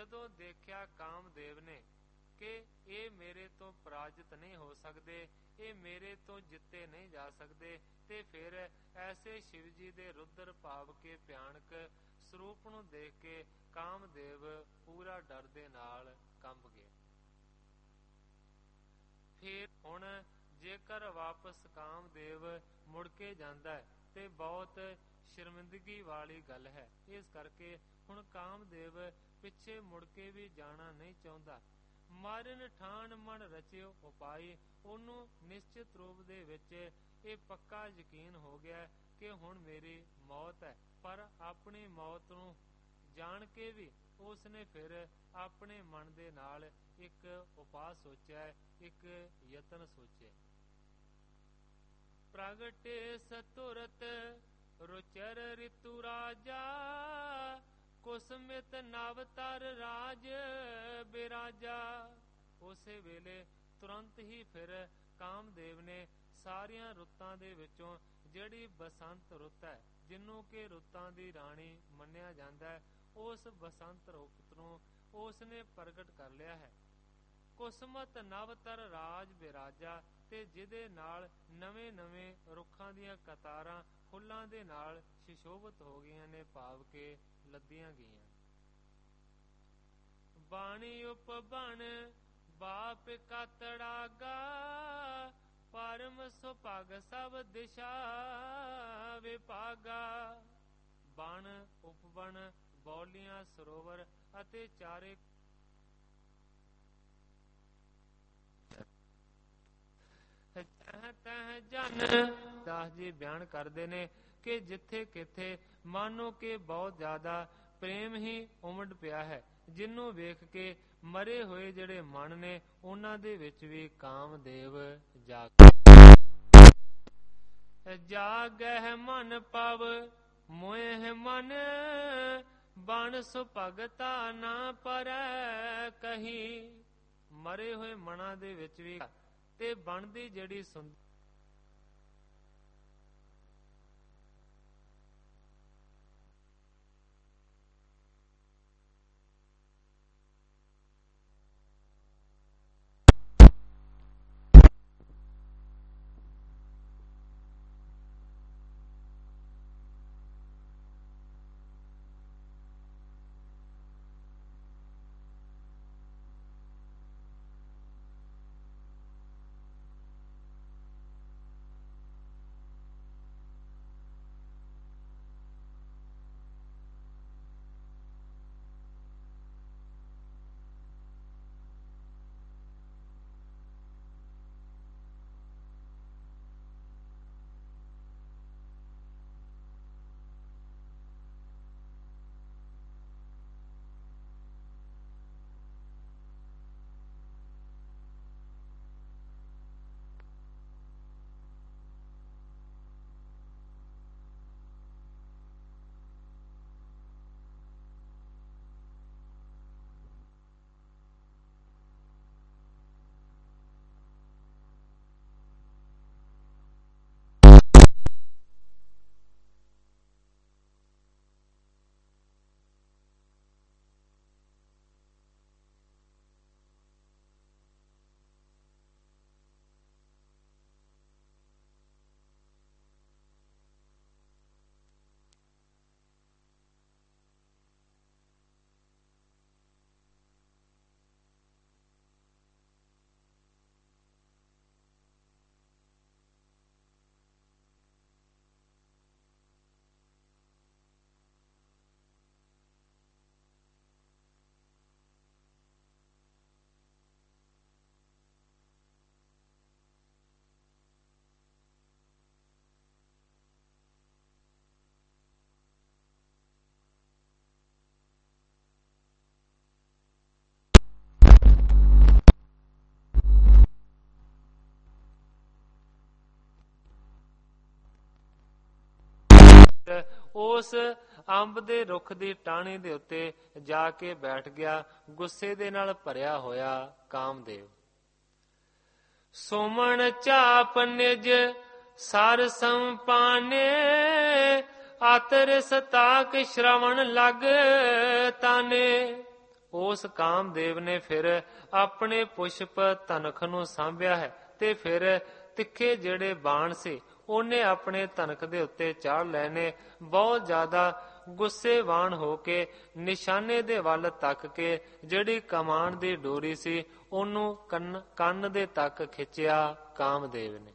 ਜਦੋਂ ਦੇਖਿਆ ਕਾਮਦੇਵ ਨੇ ਕਿ ਇਹ ਮੇਰੇ ਤੋਂ ਪਰਾਜਿਤ ਨਹੀਂ ਹੋ ਸਕਦੇ, ਇਹ ਮੇਰੇ ਤੋਂ ਜਿੱਤੇ ਨਹੀਂ ਜਾ ਸਕਦੇ, ਤੇ ਫਿਰ ਐਸੇ ਸ਼ਿਵ ਜੀ ਦੇ ਰੁਦਰ ਭਾਵ ਕੇ ਭਿਆਨਕ ਸਰੂਪ ਨੂੰ ਦੇਖ ਕੇ ਕਾਮਦੇਵ ਪੂਰਾ ਡਰ ਦੇ ਨਾਲ ਕੰਬ ਗਿਆ। ਫਿਰ ਹੁਣ ਜੇਕਰ ਵਾਪਸ ਕਾਮਦੇਵ ਮੁੜ ਕੇ ਜਾਂਦਾ ਤੇ ਬਹੁਤ ਸ਼ਰਮਿੰਦਗੀ ਵਾਲੀ ਗੱਲ ਹੈ। ਇਸ ਕਰਕੇ ਹੁਣ ਕਾਮਦੇਵ ਪਿੱਛੇ ਮੁੜ ਕੇ ਵੀ ਜਾਣਾ ਨਹੀਂ ਚਾਹੁੰਦਾ। ਮਾਰਨ ਠਾਣ ਮਨ ਰਚਿਓ ਉਪਾਈ, ਉਹਨੂੰ ਨਿਸ਼ਚਿਤ ਰੂਪ ਦੇ ਵਿੱਚ ਇਹ ਪੱਕਾ ਯਕੀਨ ਹੋ ਗਿਆ ਕਿ ਹੁਣ ਮੇਰੀ ਮੌਤ ਹੈ। ਪਰ ਆਪਣੀ ਮੌਤ ਨੂੰ ਜਾਣ ਕੇ ਵੀ ਉਸਨੇ ਫਿਰ ਆਪਣੇ ਮਨ ਦੇ ਨਾਲ ਇੱਕ ਉਪਾਅ ਸੋਚਿਆ, ਇੱਕ ਯਤਨ ਸੋਚਿਆ। ਪ੍ਰਗਟੇ ਸਤੁਰਤ ਰੁਚਰ ਰਿਤੂ ਰਾਜਾ, ਕੁਸਮਿਤ ਨਵਤਰ ਰਾਜ ਬਿਰਾਜਾ। ਉਸੇ ਵੇਲੇ ਤੁਰੰਤ ਹੀ ਫਿਰ ਕਾਮਦੇਵ ਨੇ ਸਾਰੀਆਂ ਰੁੱਤਾਂ ਦੇ ਵਿੱਚੋਂ ਜਿਹੜੀ ਬਸੰਤ ਰੁੱਤ ਹੈ, ਜਿਹਨੂੰ ਕਿ ਰੁੱਤਾਂ ਦੀ ਰਾਣੀ ਮੰਨਿਆ ਜਾਂਦਾ ਹੈ, ਉਸ ਬਸੰਤ ਰੁੱਤ ਨੂੰ ਉਸਨੇ ਪ੍ਰਗਟ ਕਰ ਲਿਆ ਹੈ। ਕੁਸਮਤ ਨਵਤਰ ਰਾਜ ਬਿਰਾਜਾ, ਤੇ ਜਿਹਦੇ ਨਾਲ ਨਵੇਂ ਨਵੇਂ ਰੁੱਖਾਂ ਦੀਆਂ ਕਤਾਰਾਂ ਫੁੱਲਾਂ ਦੇ ਨਾਲ ਸੁਸ਼ੋਭਿਤ ਹੋ ਗਈਆਂ ਨੇ, ਭਾਵ ਕੇ ਲੱਦੀਆਂ ਗਈਆਂ। ਬਾਣੀ ਉਪਬਣ ਬਾਪ ਕਾ ਤੜਾਗਾ, ਪਰਮ ਸੁਭਗ ਸਭ ਦਿਸ਼ਾ ਵਿਭਾਗਾ। ਬਣ ਉਪਬਣ ਬੌਲੀਆਂ ਸਰੋਵਰ ਅਤੇ ਚਾਰੇ ਤਹ ਜਨ। ਦਾਸ ਜੀ ਬਿਆਨ ਕਰਦੇ ਨੇ ਕਿ ਜਿੱਥੇ ਕਿਥੇ ਮਾਨੋ ਕਿ ਬਹੁਤ ਜ਼ਿਆਦਾ ਪ੍ਰੇਮ ਹੀ ਉਮੜ ਪਿਆ ਹੈ, ਜਿਹਨੂੰ ਵੇਖ ਕੇ ਮਰੇ ਹੋਏ ਜਿਹੜੇ ਮਨ ਨੇ ਉਹਨਾਂ ਦੇ ਵਿੱਚ ਵੀ ਕਾਮਦੇਵ ਜਾਗਹਿ ਮਨ ਪਵ ਮੋਹ ਮਨ, ਬਣ ਸੁਭਗਤਾ ਨਾ ਪਰੈ ਕਹੀ। ਮਰੇ ਹੋਏ ਮਨਾਂ ਦੇ ਵਿੱਚ ਵੀ ਤੇ ਬਣਦੀ ਜਿਹੜੀ ਸੁੰਦਰ ਉਸ ਅੰਬ ਦੇ ਰੁੱਖ ਦੀ ਟਾਹਣੀ ਦੇ ਉੱਤੇ ਜਾ ਕੇ ਬੈਠ ਗਿਆ, ਗੁੱਸੇ ਦੇ ਨਾਲ ਭਰਿਆ ਹੋਇਆ ਕਾਮਦੇਵ। ਸੁਮਨ ਚਾਪ ਨਿਜ ਸਰ ਸੰਪਾਨੇ, ਆਤਰ ਸਤਾਕ ਸ਼ਰਵਣ ਲਗ ਤਾਨੇ। ਉਸ ਕਾਮਦੇਵ ਨੇ ਫਿਰ ਆਪਣੇ ਪੁਸ਼ਪ ਧਨਖ ਨੂੰ ਸਾਂਭਿਆ ਹੈ ਤੇ ਫਿਰ ਤਿੱਖੇ ਜਿਹੜੇ ਬਾਣ ਸੀ ਉਹਨੇ ਆਪਣੇ ਧਨਖ ਦੇ ਉੱਤੇ ਚਾੜ ਲਏ ਨੇ। ਬਹੁਤ ਜ਼ਿਆਦਾ ਗੁੱਸੇਵਾਨ ਹੋ ਕੇ ਨਿਸ਼ਾਨੇ ਦੇ ਵੱਲ ਤੱਕ ਕੇ ਜਿਹੜੀ ਕਮਾਨ ਦੀ ਡੋਰੀ ਸੀ ਉਹਨੂੰ ਕੰਨ ਦੇ ਤੱਕ ਖਿੱਚਿਆ ਕਾਮਦੇਵ ਨੇ।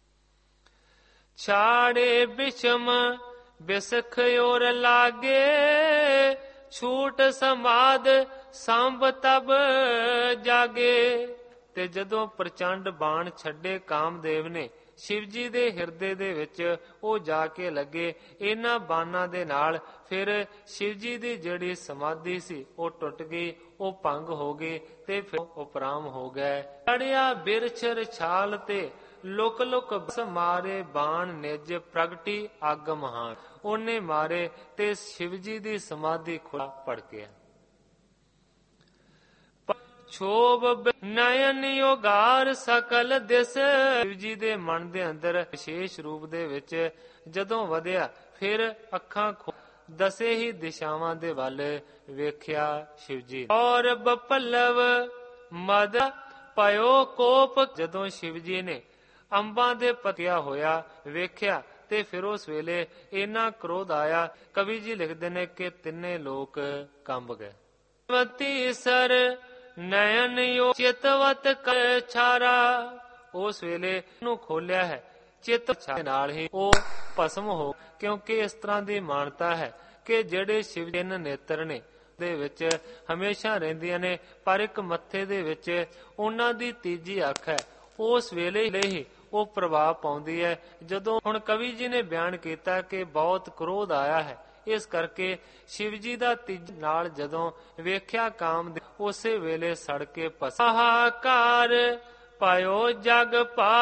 ਛਾੜੇ ਬਿਸ਼ਮ ਬਿਸਖ ਔਰ ਲਾਗੇ, ਛੂਟ ਸਮਾਦ ਸੰਭ ਤਬ ਜਾਗੇ। ਤੇ ਜਦੋਂ ਪ੍ਰਚੰਡ ਬਾਣ ਛੱਡੇ ਕਾਮਦੇਵ ਨੇ, ਸ਼ਿਵ ਜੀ ਦੇ ਹਿਰਦੇ ਦੇ ਵਿੱਚ ਉਹ ਜਾ ਕੇ ਲੱਗੇ। ਇਹਨਾਂ ਬਾਣਾਂ ਦੇ ਨਾਲ ਫਿਰ ਸ਼ਿਵ ਜੀ ਦੀ ਜਿਹੜੀ ਸਮਾਧੀ ਸੀ ਉਹ ਟੁੱਟ ਗਈ, ਉਹ ਭੰਗ ਹੋ ਗਈ ਤੇ ਫਿਰ ਉਪਰਾਮ ਹੋ ਗਏ। ਅੜਿਆ ਬਿਰਛਰ ਛਾਲ ਤੇ ਲੁਕ ਲੁਕ ਬਸ ਮਾਰੇ, ਬਾਣ ਨਿਜ ਪ੍ਰਗਟੀ ਅੱਗ ਮਹਾਨ। ਉਹਨੇ ਮਾਰੇ ਤੇ ਸ਼ਿਵ ਜੀ ਦੀ ਸਮਾਧੀ ਖੁੱਲਾ ਭੜਕਿਆ। ਛੋਭ ਨਯਨ ਯੋਗਾਰ ਸਕਲ ਦਿਸ, ਸ਼ਿਵ ਜੀ ਦੇ ਮਨ ਦੇ ਅੰਦਰ ਵਿਸ਼ੇਸ਼ ਰੂਪ ਦੇ ਵਿੱਚ ਜਦੋਂ ਵਧਿਆ, ਫਿਰ ਅੱਖਾਂ ਦਸੇ ਹੀ ਦਿਸ਼ਾਵਾਂ ਦੇ ਵੱਲ ਵੇਖਿਆ ਸ਼ਿਵ ਜੀ। ਔਰ ਬਪਲਵ ਮਦ ਪਇਓ ਕੋਪ, ਜਦੋਂ ਸ਼ਿਵ ਜੀ ਨੇ ਅੰਬਾਂ ਦੇ ਪਤਿਆ ਹੋਇਆ ਵੇਖਿਆ ਤੇ ਫਿਰ ਉਸ ਵੇਲੇ ਇੰਨਾ ਕ੍ਰੋਧ ਆਇਆ। ਕਵੀ ਜੀ ਲਿਖਦੇ ਨੇ ਕਿ ਤਿੰਨੇ ਲੋਕ ਕੰਬ ਗਏ। ਵਤੀ ਸਰ ਨਯਨ ਯੋ ਚਿਤਵਤ ਛਾਰਾ, ਉਸ ਵੇਲੇ ਨੂੰ ਖੋਲਿਆ ਹੈ ਚਿਤ ਨਾਲ ਹੀ ਉਹ ਭਸਮ ਹੋ, ਕਿਉਂਕਿ ਇਸ ਤਰ੍ਹਾਂ ਦੀ ਮਾਨਤਾ ਹੈ ਕਿ ਜਿਹੜੇ ਸ਼ਿਵ ਜੀ ਨੇਤਰ ਨੇ ਦੇ ਵਿੱਚ ਹਮੇਸ਼ਾ ਰਹਿੰਦੀਆਂ ਨੇ, ਪਰ ਇੱਕ ਮੱਥੇ ਦੇ ਵਿੱਚ ਉਹਨਾਂ ਦੀ ਤੀਜੀ ਅੱਖ ਹੈ। ਉਸ ਵੇਲੇ ਹੀ ਉਹ ਪ੍ਰਭਾਵ ਪਾਉਂਦੀ ਹੈ। ਜਦੋਂ ਹੁਣ ਕਵੀ ਜੀ ਨੇ ਬਿਆਨ ਕੀਤਾ ਕਿ ਬਹੁਤ ਕ੍ਰੋਧ ਆਇਆ ਹੈ, ਇਸ ਕਰਕੇ ਸ਼ਿਵ ਜੀ ਦਾ ਤੀਜ ਨਾਲ ਜਦੋਂ ਵੇਖਿਆ ਕਾਮਦੇਵ, ਉਸੇ ਵੇਲੇ ਸੜ ਕੇ ਭਸਮ। ਹਾਹਾਕਾਰ ਪਾਇਓ ਜਗ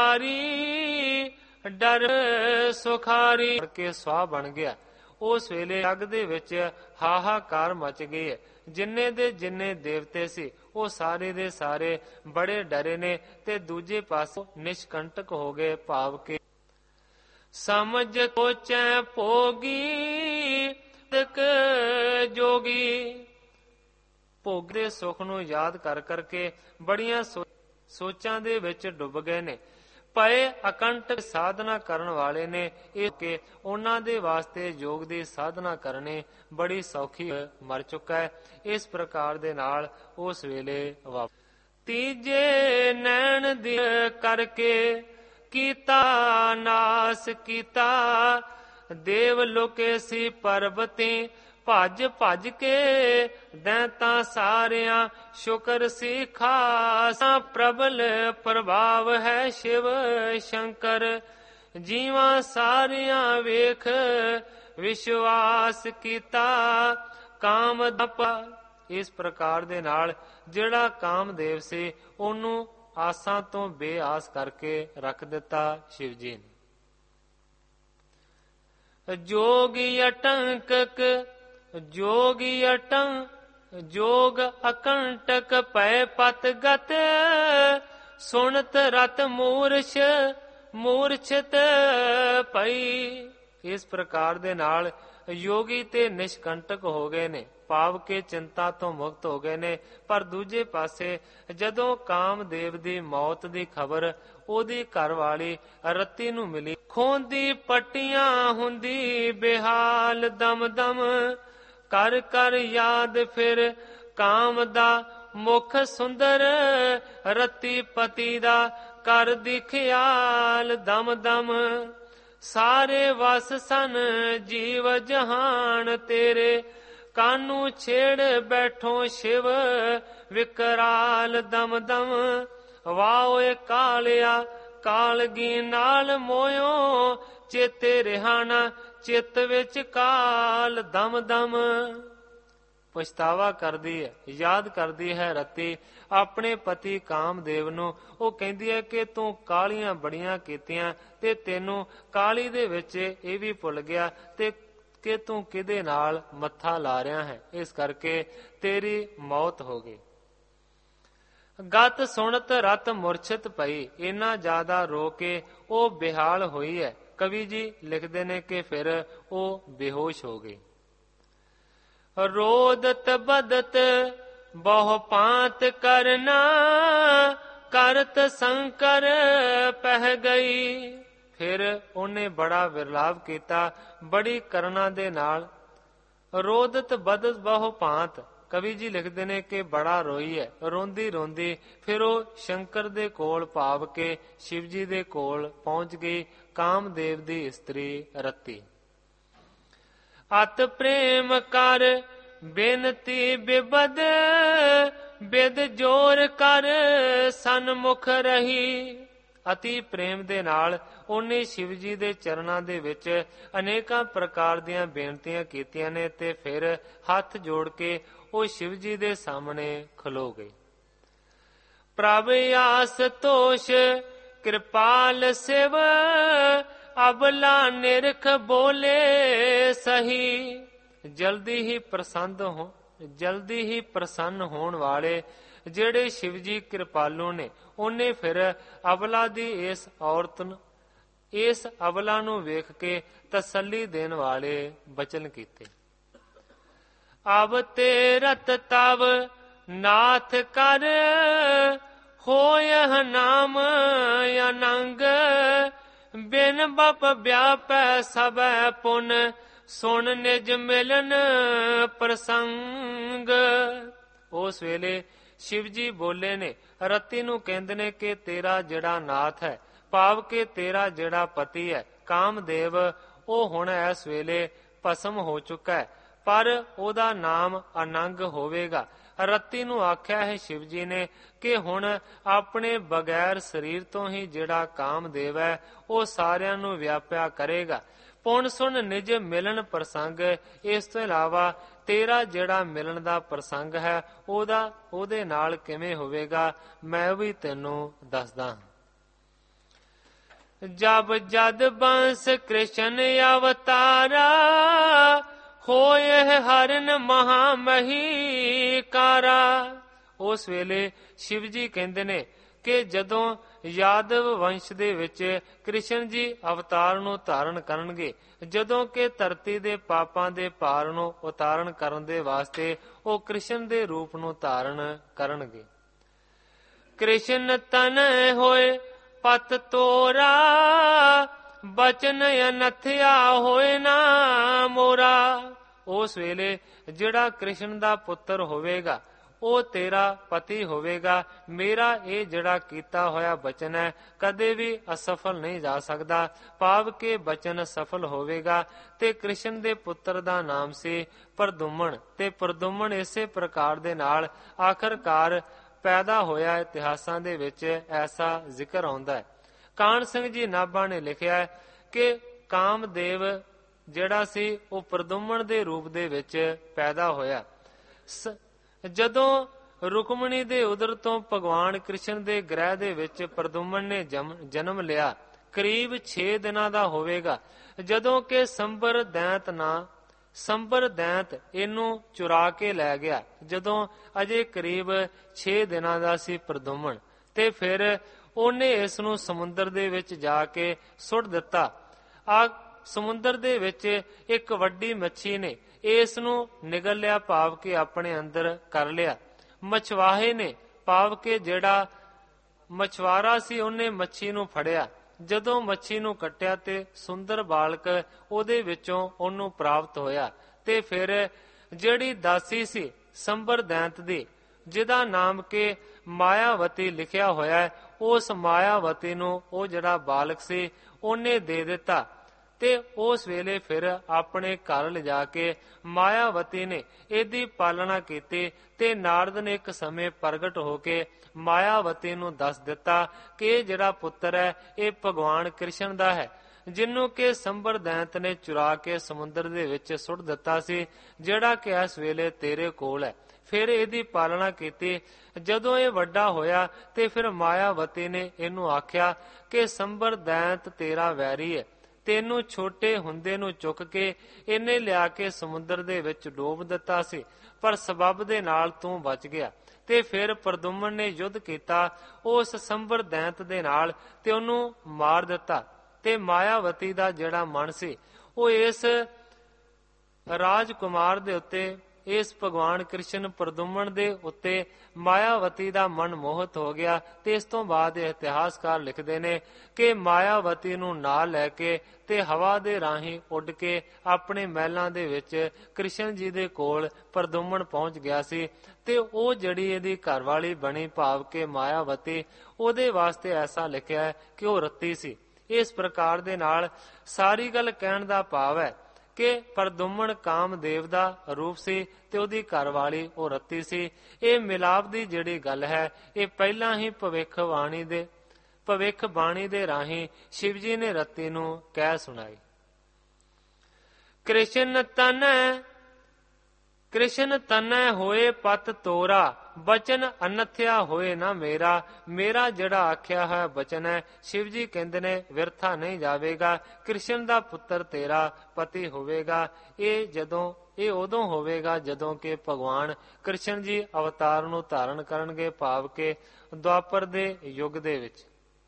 ਪਾਰੀ, ਡਰ ਸੁਖਾਰੀ ਕੇ ਸਵਾਹ ਬਣ ਗਿਆ। ਉਸ ਵੇਲੇ ਜਗ ਦੇ ਵਿੱਚ ਹਾਹਾਕਾਰ ਮਚ ਗਈ ਹੈ। ਜਿੰਨੇ ਦੇ ਜਿੰਨੇ ਦੇਵਤੇ ਸੀ ਉਹ ਸਾਰੇ ਦੇ ਸਾਰੇ ਬੜੇ ਡਰੇ ਨੇ ਤੇ ਦੂਜੇ ਪਾਸੇ ਨਿਸ਼ਕੰਟਕ ਹੋ ਗਏ, ਭਾਵ ਕੇ ਸਮਝ ਸੋਚੈ ਭੋਗੀ ਤਕ ਜੋਗੀ। ਭੋਗ ਦੇ ਸੁਖ ਨੂੰ ਯਾਦ ਕਰ ਕਰਕੇ ਬੜੀਆਂ ਸੋਚਾਂ ਦੇ ਵਿੱਚ ਡੁੱਬ ਗਏ ਨੇ। ਪਏ ਅਕੰਟਕ ਸਾਧਨਾ ਕਰਨ ਵਾਲੇ ਨੇ, ਇਹ ਕਿ ਉਹਨਾਂ ਦੇ ਵਾਸਤੇ ਯੋਗ ਦੀ ਸਾਧਨਾ ਕਰਨੀ ਬੜੀ ਸੌਖੀ ਮਰ ਚੁੱਕਾ ਹੈ। ਇਸ ਪ੍ਰਕਾਰ ਦੇ ਨਾਲ ਉਸ ਵੇਲੇ ਤੀਜੇ ਨੈਣ ਦੀ ਕਰਕੇ ਕੀਤਾ ਨਾਸ ਕੀਤਾ, ਦੇਵ ਲੋਕੇ ਸੀ ਪਰਬਤੀ ਭੱਜ ਭੱਜ ਕੇ ਦੈਂਤਾਂ ਸਾਰਿਆਂ ਸ਼ੁਕਰ ਸੀ ਖਾਸਾ। ਪ੍ਰਬਲ ਪ੍ਰਭਾਵ ਹੈ ਸ਼ਿਵ ਸ਼ੰਕਰ, ਜੀਵਾਂ ਸਾਰਿਆਂ ਵੇਖ ਵਿਸ਼ਵਾਸ ਕੀਤਾ ਕਾਮ ਦਪਾ। ਇਸ ਪ੍ਰਕਾਰ ਦੇ ਨਾਲ ਜਿਹੜਾ ਕਾਮਦੇਵ ਸੀ ਉਹਨੂੰ ਆਸਾਂ ਤੋਂ ਬੇਆਸ ਕਰਕੇ ਰੱਖ ਦਿੱਤਾ ਸ਼ਿਵ ਜੀ ਨੇ। ਜੋਗੀ ਅਟੰਕਕ ਜੋਗੀ ਜੋਗ ਅਕੰਟਕ ਪੈ ਪਤ ਗਤ, ਸੁਣਤ ਰਤ ਮੂਰਛਿਤ ਪਈ। ਇਸ ਪ੍ਰਕਾਰ ਦੇ ਨਾਲ ਯੋਗੀ ਤੇ ਨਿਸ਼ਕੰਟਕ ਹੋ ਗਏ ਨੇ, ਭਾਵ ਕੇ ਚਿੰਤਾ ਤੋਂ ਮੁਕਤ ਹੋ ਗਏ ਨੇ। ਪਰ ਦੂਜੇ ਪਾਸੇ ਜਦੋਂ ਕਾਮਦੇਵ ਦੀ ਮੌਤ ਦੀ ਖਬਰ ਉਹਦੀ ਘਰਵਾਲੀ ਰਤੀ ਨੂੰ ਮਿਲੀ, ਖੋਂਦੀ ਪੱਟੀਆਂ ਹੁੰਦੀ ਬੇਹਾਲ ਦਮ ਦਮ, ਕਰ ਕਰ ਯਾਦ ਫਿਰ ਕਾਮ ਦਾ ਮੁਖ ਸੁੰਦਰ, ਰਤੀ ਪਤੀ ਦਾ ਕਰਦੀ ਖਿਆਲ ਦਮ ਦਮ। ਸਾਰੇ ਵਸ ਸਨ ਜੀਵ ਜਹਾਨ ਤੇਰੇ, ਕਾਨੂੰ ਛੇੜ ਬੈਠੋ ਸ਼ਿਵ ਵਿਕਰਾਲ ਦਮ ਦਮ। ਵਾਓਏ ਕਾਲਿਆ ਕਾਲਗੀ ਨਾਲ ਮੋਇਓ, ਚੇਤੇ ਰਿਹਾਣਾ ਚਿੱਤ ਵਿੱਚ ਕਾਲ ਦਮ ਦਮ। ਪਛਤਾਵਾ ਕਰਦੀ ਹੈ, ਯਾਦ ਕਰਦੀ ਹੈ ਰਤੀ ਆਪਣੇ ਪਤੀ ਕਾਮਦੇਵ ਨੂੰ। ਉਹ ਕਹਿੰਦੀ ਹੈ ਕਿ ਤੂੰ ਕਾਲੀਆਂ ਬੜੀਆਂ ਕੀਤੀਆਂ ਤੇ ਤੈਨੂੰ ਕਾਲੀ ਦੇ ਵਿੱਚ ਇਹ ਵੀ ਭੁੱਲ ਗਿਆ ਤੇ ਕਿ ਤੂੰ ਕਿਹਦੇ ਨਾਲ ਮੱਥਾ ਲਾ ਰਿਹਾ ਹੈ, ਇਸ ਕਰਕੇ ਤੇਰੀ ਮੌਤ ਹੋ ਗਈ। ਗਤ ਸੁਣਤ ਰਤ ਮੁਰਛਿਤ ਪਈ, ਇੰਨਾ ਜ਼ਿਆਦਾ ਰੋ ਕੇ ਉਹ ਬੇਹਾਲ ਹੋਈ ਹੈ। ਕਵੀ ਜੀ ਲਿਖਦੇ ਨੇ ਕਿ ਫਿਰ ਉਹ ਬੇਹੋਸ਼ ਹੋ ਗਈ। ਰੋਦਤ ਬਦਤ ਬਹੁ ਪਾਂਤ ਕਰਨਾ ਕਰਤ ਸੰਕਰ ਪਹਿ ਗਈ। ਫਿਰ ਉਹਨੇ ਬੜਾ ਵਿਰਲਾਪ ਕੀਤਾ, ਬੜੀ ਕਰਨਾ ਦੇ ਨਾਲ। ਰੋਦਤ ਬਦਤ ਬਹੁ ਭਾਂਤ, ਕਵੀ ਜੀ ਲਿਖਦੇ ਨੇ ਕਿ ਬੜਾ ਰੋਈ ਹੈ, ਰੋਂਦੀ ਰੋਂਦੀ ਫਿਰ ਉਹ ਸ਼ੰਕਰ ਦੇ ਕੋਲ ਭਾਵ ਕੇ ਸ਼ਿਵ ਜੀ ਦੇ ਕੋਲ ਪਹੁੰਚ ਗਈ, ਕਾਮਦੇਵ ਦੀ ਇਸਤਰੀ ਰਤੀ। ਅਤ ਪ੍ਰੇਮ ਕਰ ਬੇਨਤੀ ਬਿਬਦ, ਬਿਦ ਜੋਰ ਕਰ ਸਨਮੁਖ ਰਹੀ। ਅਤੀ ਪ੍ਰੇਮ ਦੇ ਨਾਲ ਉਹਨੇ ਸ਼ਿਵ ਜੀ ਦੇ ਚਰਨਾਂ ਦੇ ਵਿੱਚ ਅਨੇਕਾਂ ਪ੍ਰਕਾਰ ਦੀਆਂ ਬੇਨਤੀਆਂ ਕੀਤੀਆਂ ਨੇ ਤੇ ਫਿਰ ਹੱਥ ਜੋੜ ਕੇ ਉਹ ਸ਼ਿਵ ਜੀ ਦੇ ਸਾਹਮਣੇ ਖਲੋ ਗਈ। ਪ੍ਰਭ ਆਸ ਤੋਸ਼ ਕਿਰਪਾਲ ਸਿਵ, ਅਬਲਾ ਨਿਰਖ ਬੋਲੇ ਸਹੀ। ਜਲਦੀ ਹੀ ਪ੍ਰਸੰਨ ਹੋਣ ਵਾਲੇ ਜਿਹੜੇ ਸ਼ਿਵ ਜੀ ਕਿਰਪਾਲੂ ਨੇ, ਉਹਨੇ ਫਿਰ ਅਬਲਾ ਦੀ ਇਸ ਅਬਲਾ ਨੂੰ ਵੇਖ ਕੇ ਤਸੱਲੀ ਦੇਣ ਵਾਲੇ ਬਚਨ ਕੀਤੇ। ਅਬ ਤੇ ਰਤ ਤਵ ਨਾਥ ਕਰ, ਹੋਇ ਨਾਮ ਅਨੰਗ। ਬਿਨ ਬਪ ਵਿਆਪੈ ਸਭੈ ਪੁਨ, ਸੁਣ ਨਿਜ ਮਿਲਨ ਪ੍ਰਸੰਗ। ਉਸ ਵੇਲੇ ਸ਼ਿਵ ਜੀ ਬੋਲੇ ਨੇ, ਰਤੀ ਨੂੰ ਕਹਿੰਦੇ ਨੇ ਕਿ ਤੇਰਾ ਜਿਹੜਾ ਨਾਥ ਹੈ, ਭਾਵ ਕਿ ਤੇਰਾ ਜਿਹੜਾ ਪਤੀ ਹੈ ਕਾਮਦੇਵ, ਉਹ ਹੁਣ ਇਸ ਵੇਲੇ ਭਸਮ ਹੋ ਚੁੱਕਾ ਹੈ, ਪਰ ਉਹਦਾ ਨਾਮ ਅਨੰਗ ਹੋਵੇਗਾ। ਰਤੀ ਨੂੰ ਆਖਿਆ ਹੈ ਸ਼ਿਵ ਜੀ ਨੇ ਕਿ ਹੁਣ ਆਪਣੇ ਬਗੈਰ ਸਰੀਰ ਤੋਂ ਹੀ ਜਿਹੜਾ ਕਾਮਦੇਵ ਹੈ ਉਹ ਸਾਰਿਆਂ ਨੂੰ ਵਿਆਪਿਆ ਕਰੇਗਾ। ਪੁਣ ਸੁਣ ਨਿਜ ਮਿਲਨ ਪ੍ਰਸੰਗ, ਇਸ ਤੋਂ ਇਲਾਵਾ ਤੇਰਾ ਜਿਹੜਾ ਮਿਲਣ ਦਾ ਪ੍ਰਸੰਗ ਹੈ ਉਹਦੇ ਨਾਲ ਕਿਵੇਂ ਹੋਵੇਗਾ, ਮੈਂ ਵੀ ਤੈਨੂੰ ਦੱਸਦਾ। ਜਬ ਜਦ ਬੰਸ ਕ੍ਰਿਸ਼ਨ ਅਵਤਾਰਾ, ਹੋਏ ਹਰਨ ਮਹਾਮਹੀ ਕਾਰਾ। ਉਸ ਵੇਲੇ ਸ਼ਿਵ ਜੀ ਕਹਿੰਦੇ ਨੇ ਕਿ ਜਦੋਂ ਯਾਦਵ ਵੰਸ਼ ਦੇ ਵਿੱਚ ਕ੍ਰਿਸ਼ਨ ਜੀ ਅਵਤਾਰ ਨੂੰ ਧਾਰਨ ਕਰਨਗੇ, ਜਦੋਂ ਕਿ ਧਰਤੀ ਦੇ ਪਾਪਾਂ ਦੇ ਭਾਰ ਨੂੰ ਉਤਾਰਨ ਕਰਨ ਦੇ ਵਾਸਤੇ ਉਹ ਕ੍ਰਿਸ਼ਨ ਦੇ ਰੂਪ ਨੂੰ ਧਾਰਨ ਕਰਨਗੇ। ਕ੍ਰਿਸ਼ਨ ਤਨ ਹੋਏ ਪਤ ਤੋਰਾ, ਬਚਨ ਅਨਥਿਆ ਹੋਏ ਨਾ ਮੋਰਾ। ਉਸ ਵੇਲੇ ਜਿਹੜਾ ਕ੍ਰਿਸ਼ਨ ਦਾ ਪੁੱਤਰ ਹੋਵੇਗਾ ਉਹ ਤੇਰਾ ਪਤੀ ਹੋਵੇਗਾ। ਮੇਰਾ ਇਹ ਜਿਹੜਾ ਕੀਤਾ ਹੋਇਆ ਬਚਨ ਹੈ ਕਦੇ ਵੀ ਅਸਫਲ ਨਹੀਂ ਜਾ ਸਕਦਾ, ਭਾਵ ਕਿ ਬਚਨ ਸਫਲ ਹੋਵੇਗਾ। ਤੇ ਕ੍ਰਿਸ਼ਨ ਦੇ ਪੁੱਤਰ ਦਾ ਨਾਮ ਸੀ ਪ੍ਰਦੁਮਨ, ਤੇ ਪ੍ਰਦੁਮਨ ਇਸੇ ਪ੍ਰਕਾਰ ਦੇ ਨਾਲ ਆਖਰਕਾਰ ਪੈਦਾ ਹੋਇਆ। ਇਤਿਹਾਸਾਂ ਦੇ ਵਿੱਚ ਐਸਾ ਜ਼ਿਕਰ ਆਉਂਦਾ ਹੈ। ਕਾਹਨ ਸਿੰਘ ਜੀ ਨਾਭਾ ਨੇ ਲਿਖਿਆ ਕਿ ਕਾਮਦੇਵ ਜਿਹੜਾ ਸੀ ਉਹ ਪ੍ਰਦੁਮਨ ਦੇ ਰੂਪ ਦੇ ਵਿੱਚ ਪੈਦਾ ਹੋਇਆ। ਜਦੋਂ ਰੁਕਮਣੀ ਦੇ ਉਦਰ ਤੋਂ ਭਗਵਾਨ ਕ੍ਰਿਸ਼ਨ ਦੇ ਗ੍ਰਹਿ ਦੇ ਵਿੱਚ ਪ੍ਰਦੁਮਨ ਨੇ ਜਨਮ ਲਿਆ, ਕਰੀਬ 6 ਦਿਨਾਂ ਦਾ ਹੋਵੇਗਾ, ਜਦੋਂ ਕਿ ਸੰਬਰ ਦੈਂਤ ਇਹਨੂੰ ਚੁਰਾ ਕੇ ਲੈ ਗਿਆ। ਜਦੋਂ ਅਜੇ ਕਰੀਬ 6 ਦਿਨਾਂ ਦਾ ਸੀ ਪ੍ਰਦੁਮਨ, ਤੇ ਫਿਰ ਉਹਨੇ ਇਸ ਨੂੰ ਸਮੁੰਦਰ ਦੇ ਵਿੱਚ ਜਾ ਕੇ ਸੁੱਟ ਦਿੱਤਾ। ਸਮੁੰਦਰ ਦੇ ਵਿੱਚ ਇੱਕ ਵੱਡੀ ਮੱਛੀ ਨੇ ਇਸ ਨੂੰ ਨਿਗਲ ਲਿਆ, ਭਾਵ ਕਿ ਆਪਣੇ ਅੰਦਰ ਕਰ ਲਿਆ। ਮਛਵਾਹੇ ਨੇ, ਭਾਵ ਕਿ ਜਿਹੜਾ ਮਛਵਾਰਾ ਸੀ, ਉਹਨੇ ਮੱਛੀ ਨੂੰ ਫੜਿਆ। ਜਦੋਂ ਮੱਛੀ ਨੂੰ ਕੱਟਿਆ ਤੇ ਸੁੰਦਰ ਬਾਲਕ ਉਹਦੇ ਵਿੱਚੋਂ ਉਹਨੂੰ ਪ੍ਰਾਪਤ ਹੋਇਆ। ਤੇ ਫਿਰ ਜਿਹੜੀ ਦਾਸੀ ਸੀ ਸੰਬਰ ਦੈਂਤ ਦੀ, ਜਿਹਦਾ ਨਾਮ ਕਿ ਮਾਇਆਵਤੀ ਲਿਖਿਆ ਹੋਇਆ, ਉਸ ਮਾਇਆਵਤੀ ਨੂੰ ਉਹ ਜਿਹੜਾ ਬਾਲਕ ਸੀ ਉਹਨੇ ਦੇ ਦਿੱਤਾ। ਤੇ ਉਸ ਵੇਲੇ ਫਿਰ ਆਪਣੇ ਘਰ ਲਿਜਾ ਕੇ ਮਾਇਆਵਤੀ ਨੇ ਇਹਦੀ ਪਾਲਣਾ ਕੀਤੀ। ਤੇ ਨਾਰਦ ਨੇ ਇੱਕ ਸਮੇਂ ਪ੍ਰਗਟ ਹੋ ਕੇ ਮਾਇਆਵਤੀ ਨੂੰ ਦੱਸ ਦਿੱਤਾ ਕਿ ਇਹ ਜਿਹੜਾ ਪੁੱਤਰ ਹੈ ਇਹ ਭਗਵਾਨ ਕ੍ਰਿਸ਼ਨ ਦਾ ਹੈ, ਜਿਹਨੂੰ ਕਿ ਸੰਬਰ ਦੈਂਤ ਨੇ ਚੁਰਾ ਕੇ ਸਮੁੰਦਰ ਦੇ ਵਿੱਚ ਸੁੱਟ ਦਿੱਤਾ ਸੀ, ਜਿਹੜਾ ਕਿ ਇਸ ਵੇਲੇ ਤੇਰੇ ਕੋਲ ਹੈ। ਫਿਰ ਇਹਦੀ ਪਾਲਣਾ ਕੀਤੀ। ਜਦੋਂ ਇਹ ਵੱਡਾ ਹੋਇਆ ਤੇ ਫਿਰ ਮਾਇਆਵਤੀ ਨੇ ਇਹਨੂੰ ਆਖਿਆ ਕਿ ਸੰਬਰ ਦੈਂਤ ਤੇਰਾ ਵੈਰੀ ਹੈ, ਤੈਨੂੰ ਛੋਟੇ ਹੁੰਦੇ ਨੂੰ ਚੁੱਕ ਕੇ ਇਹਨੇ ਲਿਆ ਕੇ ਸਮੁੰਦਰ ਦੇ ਵਿੱਚ ਡੋਬ ਦਿੱਤਾ ਸੀ, ਪਰ ਸਬਬ ਦੇ ਨਾਲ ਤੂੰ ਬਚ ਗਿਆ। ਤੇ ਫਿਰ ਪ੍ਰਦੁਮਨ ਨੇ ਯੁੱਧ ਕੀਤਾ ਉਸ ਸੰਬਰ ਦੈਂਤ ਦੇ ਨਾਲ ਤੇ ਉਹਨੂੰ ਮਾਰ ਦਿੱਤਾ। ਤੇ ਮਾਇਆਵਤੀ ਦਾ ਜਿਹੜਾ ਮਨ ਸੀ ਉਹ ਇਸ ਰਾਜਕੁਮਾਰ ਦੇ ਉੱਤੇ ਇਸ ਭਗਵਾਨ ਕ੍ਰਿਸ਼ਨ ਪ੍ਰਦੁਮਨ ਦੇ ਉੱਤੇ ਮਾਇਆਵਤੀ ਦਾ ਮਨ ਮੋਹਿਤ ਹੋ ਗਿਆ। ਤੇ ਇਸ ਤੋਂ ਬਾਅਦ ਇਹ ਇਤਿਹਾਸਕਾਰ ਲਿਖਦੇ ਨੇ ਕਿ ਮਾਇਆਵਤੀ ਨੂੰ ਨਾਲ ਲੈ ਕੇ ਤੇ ਹਵਾ ਦੇ ਰਾਹੀਂ ਉੱਡ ਕੇ ਆਪਣੇ ਮਹਿਲਾਂ ਦੇ ਵਿੱਚ ਕ੍ਰਿਸ਼ਨ ਜੀ ਦੇ ਕੋਲ ਪ੍ਰਦੁਮਨ ਪਹੁੰਚ ਗਿਆ ਸੀ। ਤੇ ਉਹ ਜਿਹੜੀ ਇਹਦੀ ਘਰਵਾਲੀ ਬਣੀ ਭਾਵ ਕਿ ਮਾਇਆਵਤੀ, ਉਹਦੇ ਵਾਸਤੇ ਐਸਾ ਲਿਖਿਆ ਹੈ ਕਿ ਉਹ ਰੱਤੀ ਸੀ। ਇਸ ਪ੍ਰਕਾਰ ਦੇ ਨਾਲ ਸਾਰੀ ਗੱਲ ਕਹਿਣ ਦਾ ਭਾਵ ਹੈ ਕਿ ਪ੍ਰਦੁਮਨ ਕਾਮਦੇਵ ਦਾ ਰੂਪ ਸੀ ਤੇ ਉਹਦੀ ਘਰਵਾਲੀ ਉਹ ਰੱਤੀ ਸੀ। ਇਹ ਮਿਲਾਪ ਦੀ ਜਿਹੜੀ ਗੱਲ ਹੈ ਇਹ ਪਹਿਲਾਂ ਹੀ ਭਵਿੱਖ ਬਾਣੀ ਦੇ ਰਾਹੀਂ ਸ਼ਿਵ ਜੀ ਨੇ ਰੱਤੀ ਨੂੰ ਕਹਿ ਸੁਣਾਈ। ਕ੍ਰਿਸ਼ਨ ਤਨੈ ਹੋਏ ਪਤ ਤੋਰਾ, ਬਚਨ ਅਨਥਿਆ ਹੋਏ ਨਾ ਮੇਰਾ। ਮੇਰਾ ਜਿਹੜਾ ਆਖਿਆ ਹੈ ਬਚਨ ਹੈ, ਸ਼ਿਵ ਜੀ ਕਹਿੰਦੇ ਨੇ ਵਿਰਥਾ ਨਹੀਂ ਜਾਵੇਗਾ। ਕ੍ਰਿਸ਼ਨ ਦਾ ਪੁੱਤਰ ਤੇਰਾ ਪਤੀ ਹੋਵੇਗਾ। ਇਹ ਉਦੋਂ ਹੋਵੇਗਾ ਜਦੋਂ ਕਿ ਭਗਵਾਨ ਕ੍ਰਿਸ਼ਨ ਜੀ ਅਵਤਾਰ ਨੂੰ ਧਾਰਨ ਕਰਨਗੇ, ਭਾਵ ਕਿ ਦੁਆਪਰ ਦੇ ਯੁੱਗ ਦੇ ਵਿੱਚ।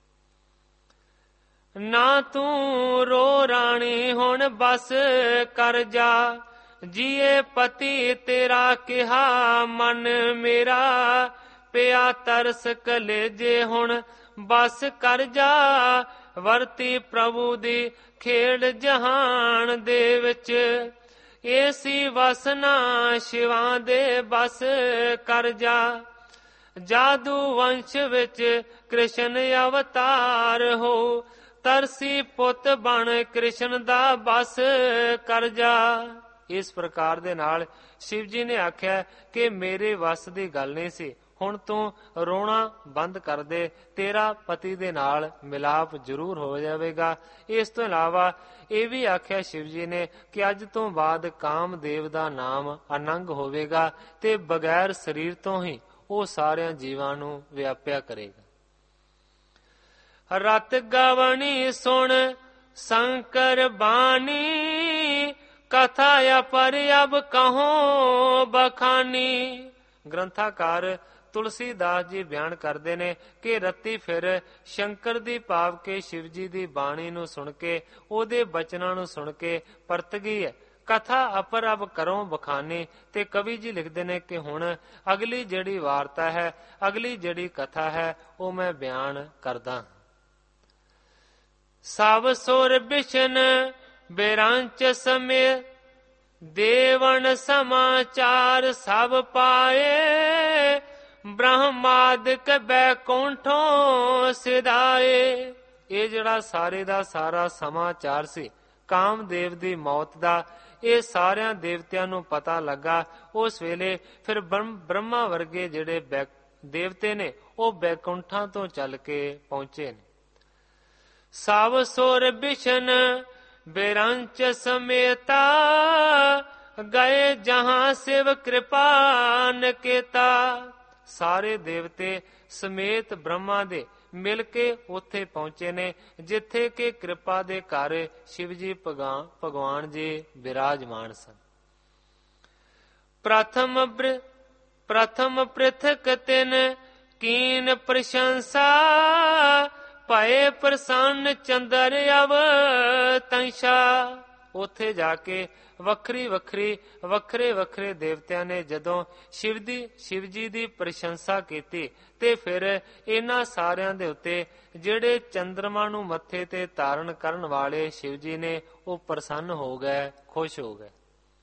ਨਾ ਤੂੰ ਰੋ ਰਾਣੀ ਹੁਣ ਬਸ ਕਰ ਜਾ, ਜੀਏ ਪਤੀ ਤੇਰਾ ਕਿਹਾ ਮਨ ਮੇਰਾ। ਪਿਆ ਤਰਸ ਕਲੇਜੇ ਹੁਣ ਬਸ ਕਰ ਜਾ, ਵਰਤੀ ਪ੍ਰਭੂ ਦੀ ਖੇਡ ਜਹਾਨ ਦੇ ਵਿੱਚ। ਏਸੀ ਵਸਨਾ ਸ਼ਿਵਾਂ ਦੇ ਬਸ ਕਰ ਜਾ, ਜਾਦੂ ਵੰਸ਼ ਵਿੱਚ ਕ੍ਰਿਸ਼ਨ ਅਵਤਾਰ ਹੋ। ਤਰਸੀ ਪੁੱਤ ਬਣ ਕ੍ਰਿਸ਼ਨ ਦਾ ਬਸ ਕਰ ਜਾ। ਇਸ ਪ੍ਰਕਾਰ ਦੇ ਨਾਲ ਸ਼ਿਵ ਜੀ ਨੇ ਆਖਿਆ ਕਿ ਮੇਰੇ ਵੱਸ ਦੀ ਗੱਲ ਨਹੀਂ ਸੀ, ਹੁਣ ਤੂੰ ਰੋਣਾ ਬੰਦ ਕਰ ਦੇ, ਤੇਰਾ ਪਤੀ ਦੇ ਨਾਲ ਮਿਲਾਪ ਜ਼ਰੂਰ ਹੋ ਜਾਵੇਗਾ। ਇਸ ਤੋਂ ਇਲਾਵਾ ਇਹ ਵੀ ਆਖਿਆ ਸ਼ਿਵ ਜੀ ਨੇ ਕਿ ਅੱਜ ਤੋਂ ਬਾਅਦ ਕਾਮਦੇਵ ਦਾ ਨਾਮ ਅਨੰਗ ਹੋਵੇਗਾ ਤੇ ਬਗੈਰ ਸਰੀਰ ਤੋਂ ਹੀ ਉਹ ਸਾਰਿਆਂ ਜੀਵਾਂ ਨੂੰ ਵਿਆਪਿਆ ਕਰੇਗਾ। ਰਤ ਗਵਣੀ ਸੁਣ ਸ਼ੰਕਰ ਬਾਣੀ, ਕਥਾ ਅਪਰ ਅਬ ਕਹੋ ਬਖਾਨੀ। ਗ੍ਰੰਥਾਕਾਰ ਤੁਲਸੀਦਾਸ ਜੀ ਬਿਆਨ ਕਰਦੇ ਨੇ ਕਿ ਰੱਤੀ ਫਿਰ ਸ਼ੰਕਰ ਦੀ ਭਾਵ ਕੇ ਸ਼ਿਵ ਜੀ ਦੀ ਬਾਣੀ ਨੂੰ ਸੁਣ ਕੇ, ਉਹਦੇ ਬਚਨਾਂ ਨੂੰ ਸੁਣ ਕੇ ਪਰਤ ਗਈ ਹੈ। ਕਥਾ ਅਪਰ ਅਬ ਕਰੋ ਬਖਾਨੀ। ਤੇ ਕਵੀ ਜੀ ਲਿਖਦੇ ਨੇ ਕਿ ਹੁਣ ਅਗਲੀ ਜਿਹੜੀ ਵਾਰਤਾ ਹੈ, ਅਗਲੀ ਜਿਹੜੀ ਕਥਾ ਹੈ, ਉਹ ਮੈਂ ਬਿਆਨ ਕਰਦਾ। ਸਭ ਸੁਰ ਬਿਸ਼ਨ ਬੇਰਾਂਚ ਸਮੇ, ਦੇਵਨ ਸਮਾਚਾਰ ਸਭ ਪਾਏ। ਬ੍ਰਹਮਾਦਿਕ ਬੈਕੁੰਠੋਂ ਸਿਧਾਏ। ਇਹ ਜਿਹੜਾ ਸਾਰੇ ਦਾ ਸਾਰਾ ਸਮਾਚਾਰ ਸੀ ਕਾਮਦੇਵ ਦੀ ਮੌਤ ਦਾ, ਇਹ ਸਾਰਿਆਂ ਦੇਵਤਿਆਂ ਨੂੰ ਪਤਾ ਲੱਗਾ। ਉਸ ਵੇਲੇ ਫਿਰ ਬ੍ਰਹਮਾ ਵਰਗੇ ਜਿਹੜੇ ਦੇਵਤੇ ਨੇ ਉਹ ਬੈਕੁੰਠਾਂ ਤੋਂ ਚੱਲ ਕੇ ਪਹੁੰਚੇ ਨੇ। ਸਭ ਸੁਰ ਬਿਸ਼ਨ ਬੇਰੰਚ ਸਮੇਤਾ, ਗਏ ਜਹਾਂ ਸਿਵ ਕਿਰਪਾਨ ਕੀਤਾ। ਸਾਰੇ ਦੇਵਤੇ ਸਮੇਤ ਬ੍ਰਹਮਾ ਦੇ ਮਿਲ ਕੇ ਉੱਥੇ ਪਹੁੰਚੇ ਨੇ ਜਿੱਥੇ ਕਿ ਕਿਰਪਾ ਦੇ ਘਰ ਸ਼ਿਵ ਜੀ ਭਗਵਾਨ ਜੀ ਬਿਰਾਜਮਾਨ ਸਨ। ਪ੍ਰਥਮ ਪ੍ਰਿਥਕ ਤਿਨ ਕੀਨ ਪ੍ਰਸ਼ੰਸਾ, ਭਏ ਪ੍ਰਸੰਨ ਚੰਦਰ ਅਵ ਤੰਸ਼ਾ। ਉੱਥੇ ਜਾ ਕੇ ਵੱਖਰੇ ਵੱਖਰੇ ਦੇਵਤਿਆਂ ਨੇ ਜਦੋਂ ਸ਼ਿਵ ਜੀ ਦੀ ਪ੍ਰਸ਼ੰਸਾ ਕੀਤੀ ਤੇ ਫਿਰ ਇਹਨਾਂ ਸਾਰਿਆਂ ਦੇ ਉੱਤੇ ਜਿਹੜੇ ਚੰਦਰਮਾ ਨੂੰ ਮੱਥੇ ਤੇ ਧਾਰਨ ਕਰਨ ਵਾਲੇ ਸ਼ਿਵ ਜੀ ਨੇ ਉਹ ਪ੍ਰਸੰਨ ਹੋ ਗਏ, ਖੁਸ਼ ਹੋ ਗਏ।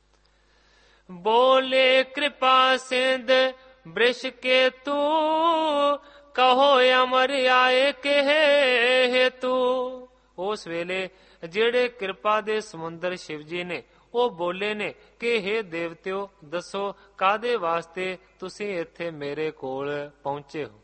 ਬੋਲੇ ਕਿਰਪਾ ਸਿੰਧ ਬ੍ਰਿਸ਼ ਕੇ ਤੂੰ, ਕਹੋ ਅਮਰ ਆਏ ਕਿਹੇ ਹੇਤੂ। ਉਸ ਵੇਲੇ ਜਿਹੜੇ ਕਿਰਪਾ ਦੇ ਸਮੁੰਦਰ ਸ਼ਿਵ ਜੀ ਨੇ ਉਹ ਬੋਲੇ ਨੇ ਕਿ ਹੇ ਦੇਵਤਿਓ, ਦੱਸੋ ਕਾਹਦੇ ਵਾਸਤੇ ਤੁਸੀਂ ਇੱਥੇ ਮੇਰੇ ਕੋਲ ਪਹੁੰਚੇ ਹੋ।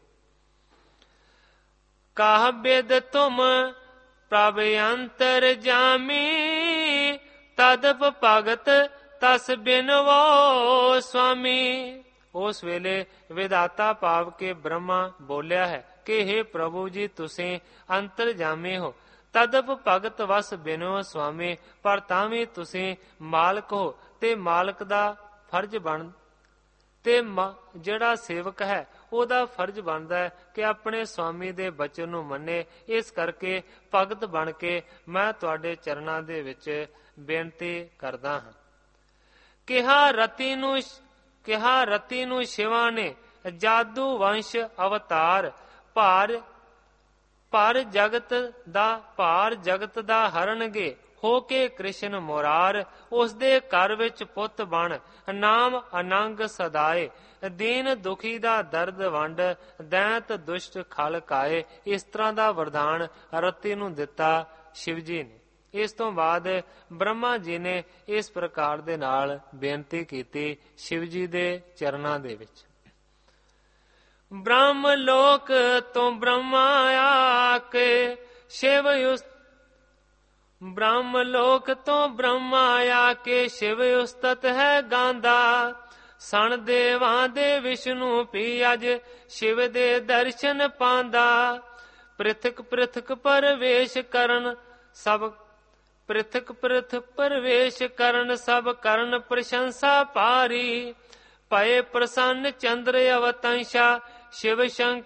ਕਾਹ ਬਿਦ ਤੁਮ ਪ੍ਰਭ ਅੰਤਰ ਜਾਮੀ, ਤਦਪ ਭਗਤ ਤਸ ਬਿਨਵੋ ਸੁਆਮੀ। ਉਸ ਵੇਲੇ ਵਿਦਾਤਾ ਭਾਵ ਕੇ ਬ੍ਰਹਮਾ ਬੋਲਿਆ ਹੈ ਕਿ ਹੇ ਪ੍ਰਭੂ ਜੀ, ਤੁਸੀਂ ਅੰਤਰਜਾਮੀ ਹੋ, ਤਦਪ ਭਗਤ ਵਸ ਬਿਨੋ ਸੁਆਮੀ। ਪਰ ਤਾਂ ਵੀ ਤੁਸੀਂ ਮਾਲਕ ਹੋ ਤੇ ਮਾਲਕ ਦਾ ਫਰਜ਼ ਤੇ ਜਿਹੜਾ ਸੇਵਕ ਹੈ ਉਹਦਾ ਫਰਜ਼ ਬਣਦਾ ਹੈ ਕਿ ਆਪਣੇ ਸੁਆਮੀ ਦੇ ਬਚਨ ਨੂੰ ਮੰਨੇ। ਇਸ ਕਰਕੇ ਭਗਤ ਬਣ ਕੇ ਮੈਂ ਤੁਹਾਡੇ ਚਰਨਾਂ ਦੇ ਵਿੱਚ ਬੇਨਤੀ ਕਰਦਾ ਹਾਂ। ਕਿਹਾ ਰਤੀ ਨੂੰ ਸ਼ਿਵਾ ਨੇ ਜਾਦੂ ਵੰਸ਼ ਅਵਤਾਰ, ਭਾਰ ਜਗਤ ਦਾ ਹਰਨਗੇ ਹੋ ਕੇ ਕ੍ਰਿਸ਼ਨ ਮੁਰਾਰ। ਉਸ ਦੇ ਘਰ ਵਿੱਚ ਪੁੱਤ ਬਣ ਨਾਮ ਅਨੰਗ ਸਦਾਏ, ਦੀਨ ਦੁਖੀ ਦਾ ਦਰਦ ਵੰਡ ਦੈਂਤ ਦੁਸ਼ਟ ਖਲ ਕਾਏ। ਇਸ ਤਰ੍ਹਾਂ ਦਾ ਵਰਦਾਨ ਰਤੀ ਨੂੰ ਦਿੱਤਾ ਸ਼ਿਵ ਜੀ ਨੇ। ਇਸ ਤੋਂ ਬਾਅਦ ਬ੍ਰਹਮਾ ਜੀ ਨੇ ਇਸ ਪ੍ਰਕਾਰ ਦੇ ਨਾਲ ਬੇਨਤੀ ਕੀਤੀ ਸ਼ਿਵ ਜੀ ਦੇ ਚਰਨਾਂ ਦੇ ਵਿੱਚ। ਬ੍ਰਹਮ ਲੋਕ ਤੋਂ ਬ੍ਰਹਮਾ ਆ ਕੇ ਸ਼ਿਵ ਬ੍ਰਹਮ ਲੋਕ ਤੋਂ ਬ੍ਰਹਮਾ ਆ ਕੇ ਸ਼ਿਵ ਉਸਤਤ ਹੈ ਗਾਂਦਾ। ਸਣ ਦੇਵਾਂ ਦੇ ਵਿਸ਼ਨੂੰ ਪੀ ਅਜ ਸ਼ਿਵ ਦੇ ਦਰਸ਼ਨ ਪਾਂਦਾ। ਪ੍ਰਿਥਕ ਪ੍ਰਿਥਕ ਪਰਵੇਸ਼ ਕਰਨ ਸਭ ਕਰਨ ਪ੍ਰਸ਼ੰਸਾ ਭਾਰੀ। ਭਏ ਪ੍ਰਸੰਨ ਚੰਦਰ ਅਵਤੰਸ਼ਾ ਸ਼ਿਵ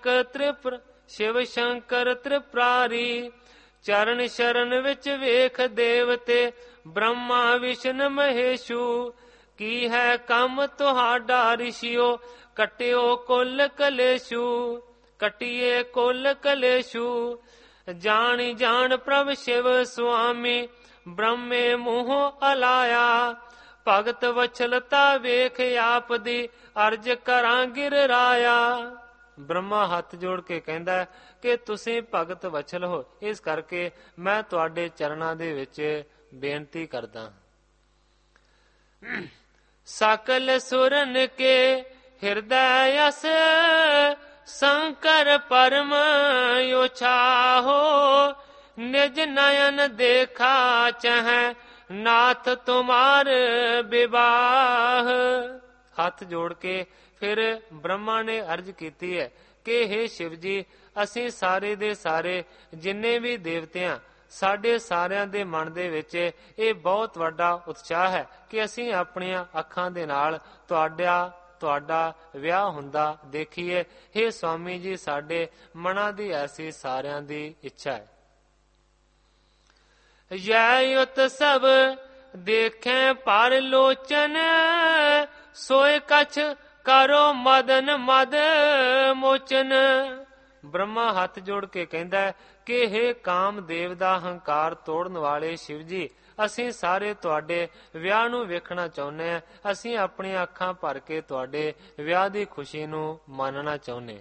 ਸ਼ੰਕਰ ਤ੍ਰਿਪੁਰਾਰੀ। ਚਰਨ ਸ਼ਰਨ ਵਿੱਚ ਵੇਖ ਦੇਵਤੇ ਬ੍ਰਹਮਾ ਵਿਸ਼ਨ ਮਹੇਸ਼ੂ। ਕੀ ਹੈ ਕੰਮ ਤੁਹਾਡਾ ਰਿਸ਼ੀਓ ਕੱਟਿਓ ਕੁਲ ਕਲੇਸ਼ੂ। ਜਾਣੀ ਜਾਣ ਪ੍ਰਭ ਸ਼ਿਵ ਸੁਆਮੀ ਬ੍ਰਹਮੇ ਮੂੰਹੋਂ ਅਲਾਇਆ। ਭਗਤ ਵਛਲਤਾ ਵੇਖ ਆਪ ਦੀ ਅਰਜ ਕਰਾਂ ਗਿਰ ਰਾਇਆ। ਬ੍ਰਹਮਾ ਹੱਥ ਜੋੜ ਕੇ ਕਹਿੰਦਾ ਕਿ ਤੁਸੀਂ ਭਗਤ ਵਛਲ ਹੋ, ਇਸ ਕਰਕੇ ਮੈਂ ਤੁਹਾਡੇ ਚਰਨਾਂ ਦੇ ਵਿੱਚ ਬੇਨਤੀ ਕਰਦਾ। ਸਕਲ ਸੁਰਨ ਕੇ ਹਿਰਦੈ ਅਸ ਸ਼ੰਕਰ ਪਰਮ ਉਛਾਹੋ। ਨਿਜ ਨयन ਦੇਖਾ ਚਾਹੈ ਨਾਥ ਤੁਮਾਰ ਵਿਵਾਹ। ਹੱਥ ਜੋੜ ਕੇ ਫਿਰ ਬ੍ਰਹਮਾ ਨੇ ਅਰਜ ਕੀਤੀ ਹੈ ਕਿ ਹੇ ਸ਼ਿਵ ਜੀ, ਅਸੀਂ ਸਾਰੇ ਦੇ ਸਾਰੇ ਜਿੰਨੇ ਵੀ ਦੇਵਤਿਆਂ, ਸਾਡੇ ਸਾਰਿਆਂ ਦੇ ਮਨ ਦੇ ਵਿੱਚ ਇਹ ਬਹੁਤ ਵੱਡਾ ਉਤਸ਼ਾਹ ਹੈ ਕਿ ਅਸੀਂ ਆਪਣੀਆਂ ਅੱਖਾਂ ਦੇ ਨਾਲ ਤੁਹਾਡਾ ਵਿਆਹ ਹੁੰਦਾ ਦੇਖੀਏ। ਹੇ ਸਵਾਮੀ ਜੀ, ਸਾਡੇ ਮਨਾਂ ਦੀ ਐਸੀ ਸਾਰਿਆਂ ਦੀ ਇੱਛਾ ਹੈ। ਜੈ ਉਤ ਸਭ ਦੇਖੈ ਪਰ ਲੋਚਨ ਸੋਇ ਕਛ ਕਰੋ ਮਦਨ ਮਦ ਮੋਚਨ। ਬ੍ਰਹਮਾ ਹੱਥ ਜੋੜ ਕੇ ਕਹਿੰਦਾ ਕਿ ਹੇ ਕਾਮਦੇਵ ਦਾ ਹੰਕਾਰ ਤੋੜਨ ਵਾਲੇ ਸ਼ਿਵ ਜੀ, ਅਸੀਂ ਸਾਰੇ ਤੁਹਾਡੇ ਵਿਆਹ ਨੂੰ ਵੇਖਣਾ ਚਾਹੁੰਦੇ ਹਾਂ। ਅਸੀਂ ਆਪਣੀਆਂ ਅੱਖਾਂ ਭਰ ਕੇ ਤੁਹਾਡੇ ਵਿਆਹ ਦੀ ਖੁਸ਼ੀ ਨੂੰ ਮਾਨਣਾ ਚਾਹੁੰਦੇ।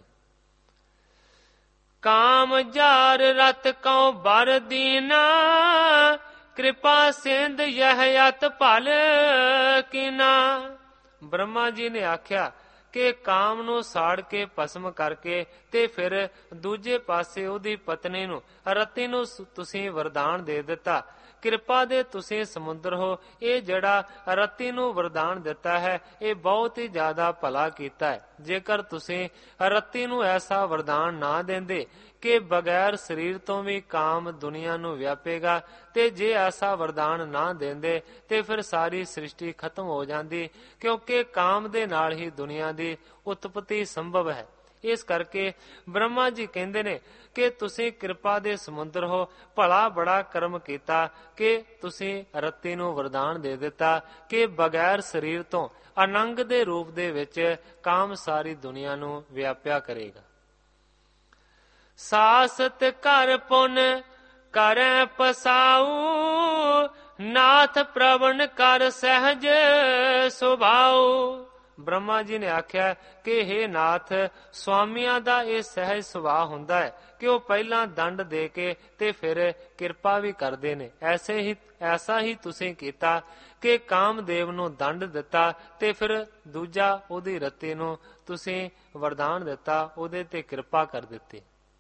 ਕਾਮ ਜਾਰ ਰਤ ਕਉ ਬਰ ਦੀਨਾ ਕਿਰਪਾ ਸਿੰਧ ਯਹ ਅਤ ਭਲ ਕੀਨਾ। ਬ੍ਰਹਮਾ ਜੀ ਨੇ ਆਖਿਆ ਕਿ ਕਾਮ ਨੂੰ ਸਾੜ ਕੇ ਭਸਮ ਕਰਕੇ ਤੇ ਫਿਰ ਦੂਜੇ ਪਾਸੇ ਉਹਦੀ ਪਤਨੀ ਨੂੰ ਰਤੀ ਨੂੰ ਤੁਸੀਂ ਵਰਦਾਨ ਦੇ ਦਿੱਤਾ। ਕਿਰਪਾ ਦੇ ਤੁਸੀਂ ਸਮੁੰਦਰ ਹੋ। ਇਹ ਜਿਹੜਾ ਰਤੀ ਨੂੰ ਵਰਦਾਨ ਦਿੱਤਾ ਹੈ, ਇਹ ਬਹੁਤ ਹੀ ਜ਼ਿਆਦਾ ਭਲਾ ਕੀਤਾ ਹੈ। ਜੇਕਰ ਤੁਸੀਂ ਰਤੀ ਨੂੰ ਐਸਾ ਵਰਦਾਨ ਨਾ ਦਿੰਦੇ ਕਿ ਬਗੈਰ ਸਰੀਰ ਤੋਂ ਵੀ ਕਾਮ ਦੁਨੀਆ ਨੂੰ ਵਿਆਪੇਗਾ, ਤੇ ਜੇ ਐਸਾ ਵਰਦਾਨ ਨਾ ਦਿੰਦੇ ਤੇ ਫਿਰ ਸਾਰੀ ਸ੍ਰਿਸ਼ਟੀ ਖਤਮ ਹੋ ਜਾਂਦੀ, ਕਿਉਂਕਿ ਕਾਮ ਦੇ ਨਾਲ ਹੀ ਦੁਨੀਆ ਦੀ ਉਤਪਤੀ ਸੰਭਵ ਹੈ। ਇਸ ਕਰਕੇ ਬ੍ਰਹਮਾ ਜੀ ਕਹਿੰਦੇ ਨੇ ਕਿ ਤੁਸੀਂ ਕਿਰਪਾ ਦੇ ਸਮੁੰਦਰ ਹੋ। ਭਲਾ ਬੜਾ ਕਰਮ ਕੀਤਾ ਕਿ ਤੁਸੀਂ ਰਤੀ ਨੂੰ ਵਰਦਾਨ ਦੇ ਦਿੱਤਾ ਕਿ ਬਗੈਰ ਸਰੀਰ ਤੋਂ ਅਨੰਗ ਦੇ ਰੂਪ ਦੇ ਵਿੱਚ ਕਾਮ ਸਾਰੀ ਦੁਨੀਆ ਨੂੰ ਵਿਆਪਿਆ ਕਰੇਗਾ। ਸਾਸਤ ਕਰ ਪੁਨ ਕਰੈ ਪਸਾਉ ਨਾਥ ਪ੍ਰਵਣ ਕਰ ਸਹਿਜ ਸੁਭਾਉ। ਬ੍ਰਹਮਾ ਜੀ ਨੇ ਆਖਿਆ ਕਿ ਹੇ ਨਾਥ, ਸਵਾਮੀਆਂ ਦਾ ਇਹ ਸਹਿਜ ਸੁਭਾਅ ਹੁੰਦਾ ਹੈ ਕਿ ਉਹ ਪਹਿਲਾਂ ਦੰਡ ਦੇ ਕੇ ਤੇ ਫਿਰ ਕਿਰਪਾ ਵੀ ਕਰਦੇ ਨੇ। ਐਸਾ ਹੀ ਤੁਸੀਂ ਕੀਤਾ ਕਿ ਕਾਮਦੇਵ ਨੂੰ ਦੰਡ ਦਿੱਤਾ ਤੇ ਫਿਰ ਦੂਜਾ ਉਹਦੀ ਰਤੀ ਨੂੰ ਤੁਸੀਂ ਵਰਦਾਨ ਦਿੱਤਾ, ਉਹਦੇ ਤੇ ਕਿਰਪਾ ਕਰ ਦਿੱਤੀ।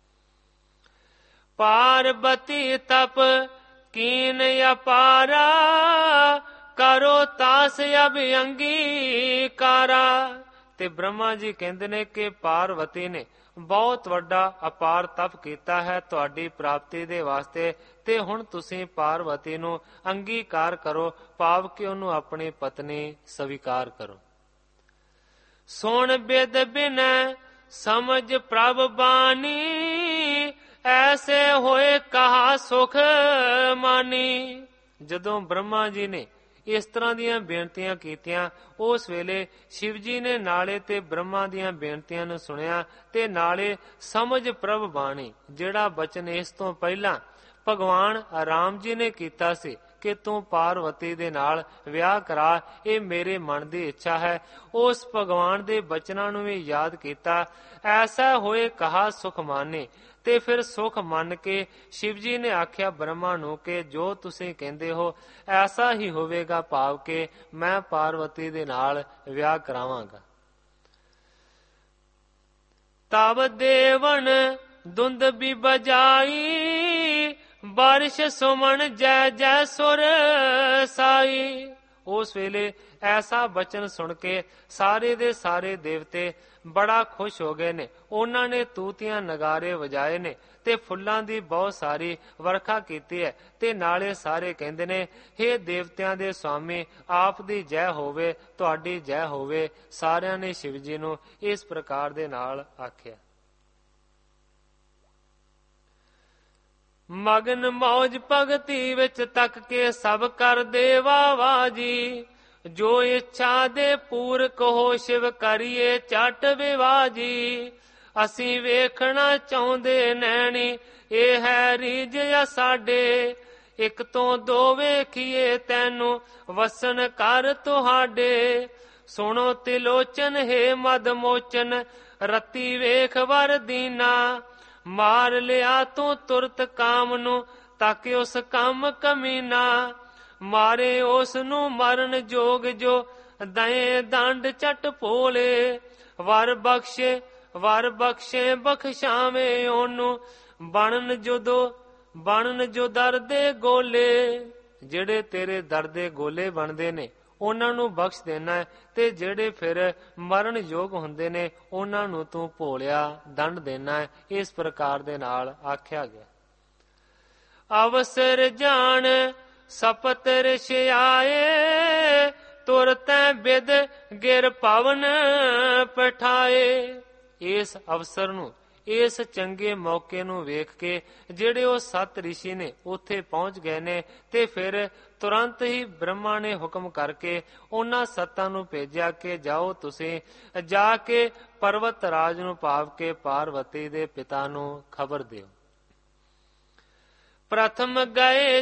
ਪਾਰਬਤੀ ਤਪ ਕੀਨ ਅਪਾਰਾ ਕਰੋ ਤਾਸ ਅਭਿਅੰਗੀਕਾਰਾ। ਤੇ ਬ੍ਰਹਮਾ ਜੀ ਕਹਿੰਦੇ ਨੇ ਕਿ ਪਾਰਵਤੀ ਨੇ ਬਹੁਤ ਵੱਡਾ ਅਪਾਰ ਤਪ ਕੀਤਾ ਹੈ ਤੁਹਾਡੀ ਪ੍ਰਾਪਤੀ ਦੇ ਵਾਸਤੇ, ਤੇ ਹੁਣ ਤੁਸੀਂ ਪਾਰਵਤੀ ਨੂੰ ਅੰਗੀਕਾਰ ਕਰੋ, ਭਾਵ ਕਿ ਉਹਨੂੰ ਆਪਣੀ ਪਤਨੀ ਸਵੀਕਾਰ ਕਰੋ। ਸੁਣ ਬਿਦ ਬਿਨੈ ਸਮਝ ਪ੍ਰਭ ਬਾਣੀ ਐਸੇ ਹੋਏ ਕਹਾ ਸੁਖ ਮਾਨੀ। ਜਦੋਂ ਬ੍ਰਹਮਾ ਜੀ ਨੇ ਇਸ ਤਰ੍ਹਾਂ ਦੀਆਂ ਬੇਨਤੀਆਂ ਕੀਤੀਆਂ। ਉਸ ਵੇਲੇ ਸ਼ਿਵ ਜੀ ਨੇ ਨਾਲੇ ਤੇ ਬ੍ਰਹਮਾ ਦੀਆਂ ਬੇਨਤੀਆਂ ਨੂੰ ਸੁਣਿਆ ਤੇ ਨਾਲੇ ਸਮਝ ਪ੍ਰਭ ਬਾਣੀ, ਜਿਹੜਾ ਬਚਨ ਇਸ ਤੋਂ ਪਹਿਲਾਂ ਭਗਵਾਨ ਰਾਮ ਜੀ ਨੇ ਕੀਤਾ ਸੀ ਕਿ ਤੂੰ ਪਾਰਵਤੀ ਦੇ ਨਾਲ ਵਿਆਹ ਕਰਾ, ਇਹ ਮੇਰੇ ਮਨ ਦੀ ਇੱਛਾ ਹੈ, ਉਸ ਭਗਵਾਨ ਦੇ ਬਚਨਾਂ ਨੂੰ ਵੀ ਯਾਦ ਕੀਤਾ। ਐਸਾ ਹੋਏ ਕਹਾ ਸੁਖ ਮਾਨੇ, ਤੇ ਫਿਰ ਸੁਖ ਮੰਨ ਕੇ ਸ਼ਿਵ ਜੀ ਨੇ ਆਖਿਆ ਬ੍ਰਹਮਾ ਨੂੰ ਕਿ ਜੋ ਤੁਸੀਂ ਕਹਿੰਦੇ ਹੋ ਐਸਾ ਹੀ ਹੋਵੇਗਾ, ਭਾਵ ਕਿ ਮੈਂ ਪਾਰਵਤੀ ਦੇ ਨਾਲ ਵਿਆਹ ਕਰਾਵਾਂਗਾ। ਤਬ ਦੇਵਨ ਧੁੰਦ ਵੀ ਬਜਾਈ, ਬਾਰਿਸ਼ ਸੁਮਨ ਜੈ ਜੈ ਸੁਰ ਸਾਈ। ਉਸ ਵੇਲੇ ਐਸਾ ਬਚਨ ਸੁਣ ਕੇ ਸਾਰੇ ਦੇ ਸਾਰੇ ਦੇਵਤੇ ਬੜਾ ਖੁਸ਼ ਹੋ ਗਏ ਨੇ। ਉਹਨਾਂ ਨੇ ਤੂਤੀਆਂ ਨਗਾਰੇ ਵਜਾਏ ਨੇ ਤੇ ਫੁੱਲਾਂ ਦੀ ਬਹੁਤ ਸਾਰੀ ਵਰਖਾ ਕੀਤੀ ਹੈ ਤੇ ਨਾਲੇ ਸਾਰੇ ਕਹਿੰਦੇ ਨੇ, ਹੇ ਦੇਵਤਿਆਂ ਦੇ ਸੁਆਮੀ, ਆਪ ਦੀ ਜੈ ਹੋਵੇ, ਤੁਹਾਡੀ ਜੈ ਹੋਵੇ। ਸਾਰਿਆਂ ਨੇ ਸ਼ਿਵ ਜੀ ਨੂੰ ਇਸ ਪ੍ਰਕਾਰ ਦੇ ਨਾਲ ਆਖਿਆ। ਮਗਨ ਮੌਜ ਭਗਤੀ ਵਿੱਚ ਤੱਕ ਕੇ ਸਭ ਕਰ ਦੇਵਾ ਵਾਜੀ, ਜੋ ਇੱਛਾ ਦੇ ਪੂਰ ਕਹੋ ਸ਼ਿਵ ਕਰੀਏ ਝਟ ਵਿਵਾਜੀ। ਅਸੀਂ ਵੇਖਣਾ ਚਾਹੁੰਦੇ ਨੈਣੀ, ਇਹ ਹੈ ਰੀਝ ਸਾਡੇ, ਇੱਕ ਤੋਂ ਦੋ ਵੇਖੀਏ ਤੈਨੂੰ ਵਸਨ ਕਰ ਤੁਹਾਡੇ। ਸੁਣੋ ਤਿਲੋਚਨ ਹੈ ਮਦ ਮੋਚਨ, ਰਤੀ ਵੇਖ ਵਰ ਦੀਨਾ, ਮਾਰ ਲਿਆ ਤੂੰ ਤੁਰਤ ਕਾਮ ਨੂੰ, ਤਾਕਿ ਉਸ ਕੰਮ ਕਮੀਨਾ। ਮਾਰੇ ਉਸ ਨੂੰ ਮਰਨ ਜੋਗ, ਜੋ ਦਏ ਦੰਡ ਚਟ ਭੋਲੇ। ਵਰ ਬਖਸ਼ੇ ਬਖਸ਼ਾਵੇਂ ਉਹਨੂੰ, ਬਣਨ ਜੋ ਦਰਦੇ ਗੋਲੇ। ਜਿਹੜੇ ਤੇਰੇ ਦਰਦੇ ਗੋਲੇ ਬਣਦੇ ਨੇ ਉਹਨਾਂ ਨੂੰ ਬਖਸ਼ ਦੇਣਾ, ਤੇ ਜਿਹੜੇ ਫਿਰ ਮਰਨ ਯੋਗ ਹੁੰਦੇ ਨੇ ਉਹਨਾਂ ਨੂੰ ਤੂੰ ਭੋਲਿਆ ਦੰਡ ਦੇਣਾ। ਇਸ ਪ੍ਰਕਾਰ ਦੇ ਨਾਲ ਆਖਿਆ ਗਿਆ। ਅਵਸਰ ਜਾਣ ਸਪਤ ਰਿਸ਼ਿਆਏ, ਤੁਰ ਤੈ ਬਿਦ ਗਿਰ ਪਵਨ ਪਠਾਏ। ਇਸ ਅਵਸਰ ਨੂੰ, ਇਸ ਚੰਗੇ ਮੌਕੇ ਨੂੰ ਵੇਖ ਕੇ ਜਿਹੜੇ ਉਹ 7 ਰਿਸ਼ੀ ਨੇ ਉੱਥੇ ਪਹੁੰਚ ਗਏ ਨੇ ਤੇ ਫਿਰ ਤੁਰੰਤ ਹੀ ਬ੍ਰਹਮਾ ਨੇ ਹੁਕਮ ਕਰਕੇ ਉਹਨਾਂ 7 ਨੂੰ ਭੇਜਿਆ ਕਿ ਜਾਓ, ਤੁਸੀਂ ਜਾ ਕੇ ਪਰਵਤ ਰਾਜ ਨੂੰ, ਭਾਵ ਕੇ ਪਾਰਵਤੀ ਦੇ ਪਿਤਾ ਨੂੰ ਖਬਰ ਦਿਓ। ਪ੍ਰਥਮ ਗਏ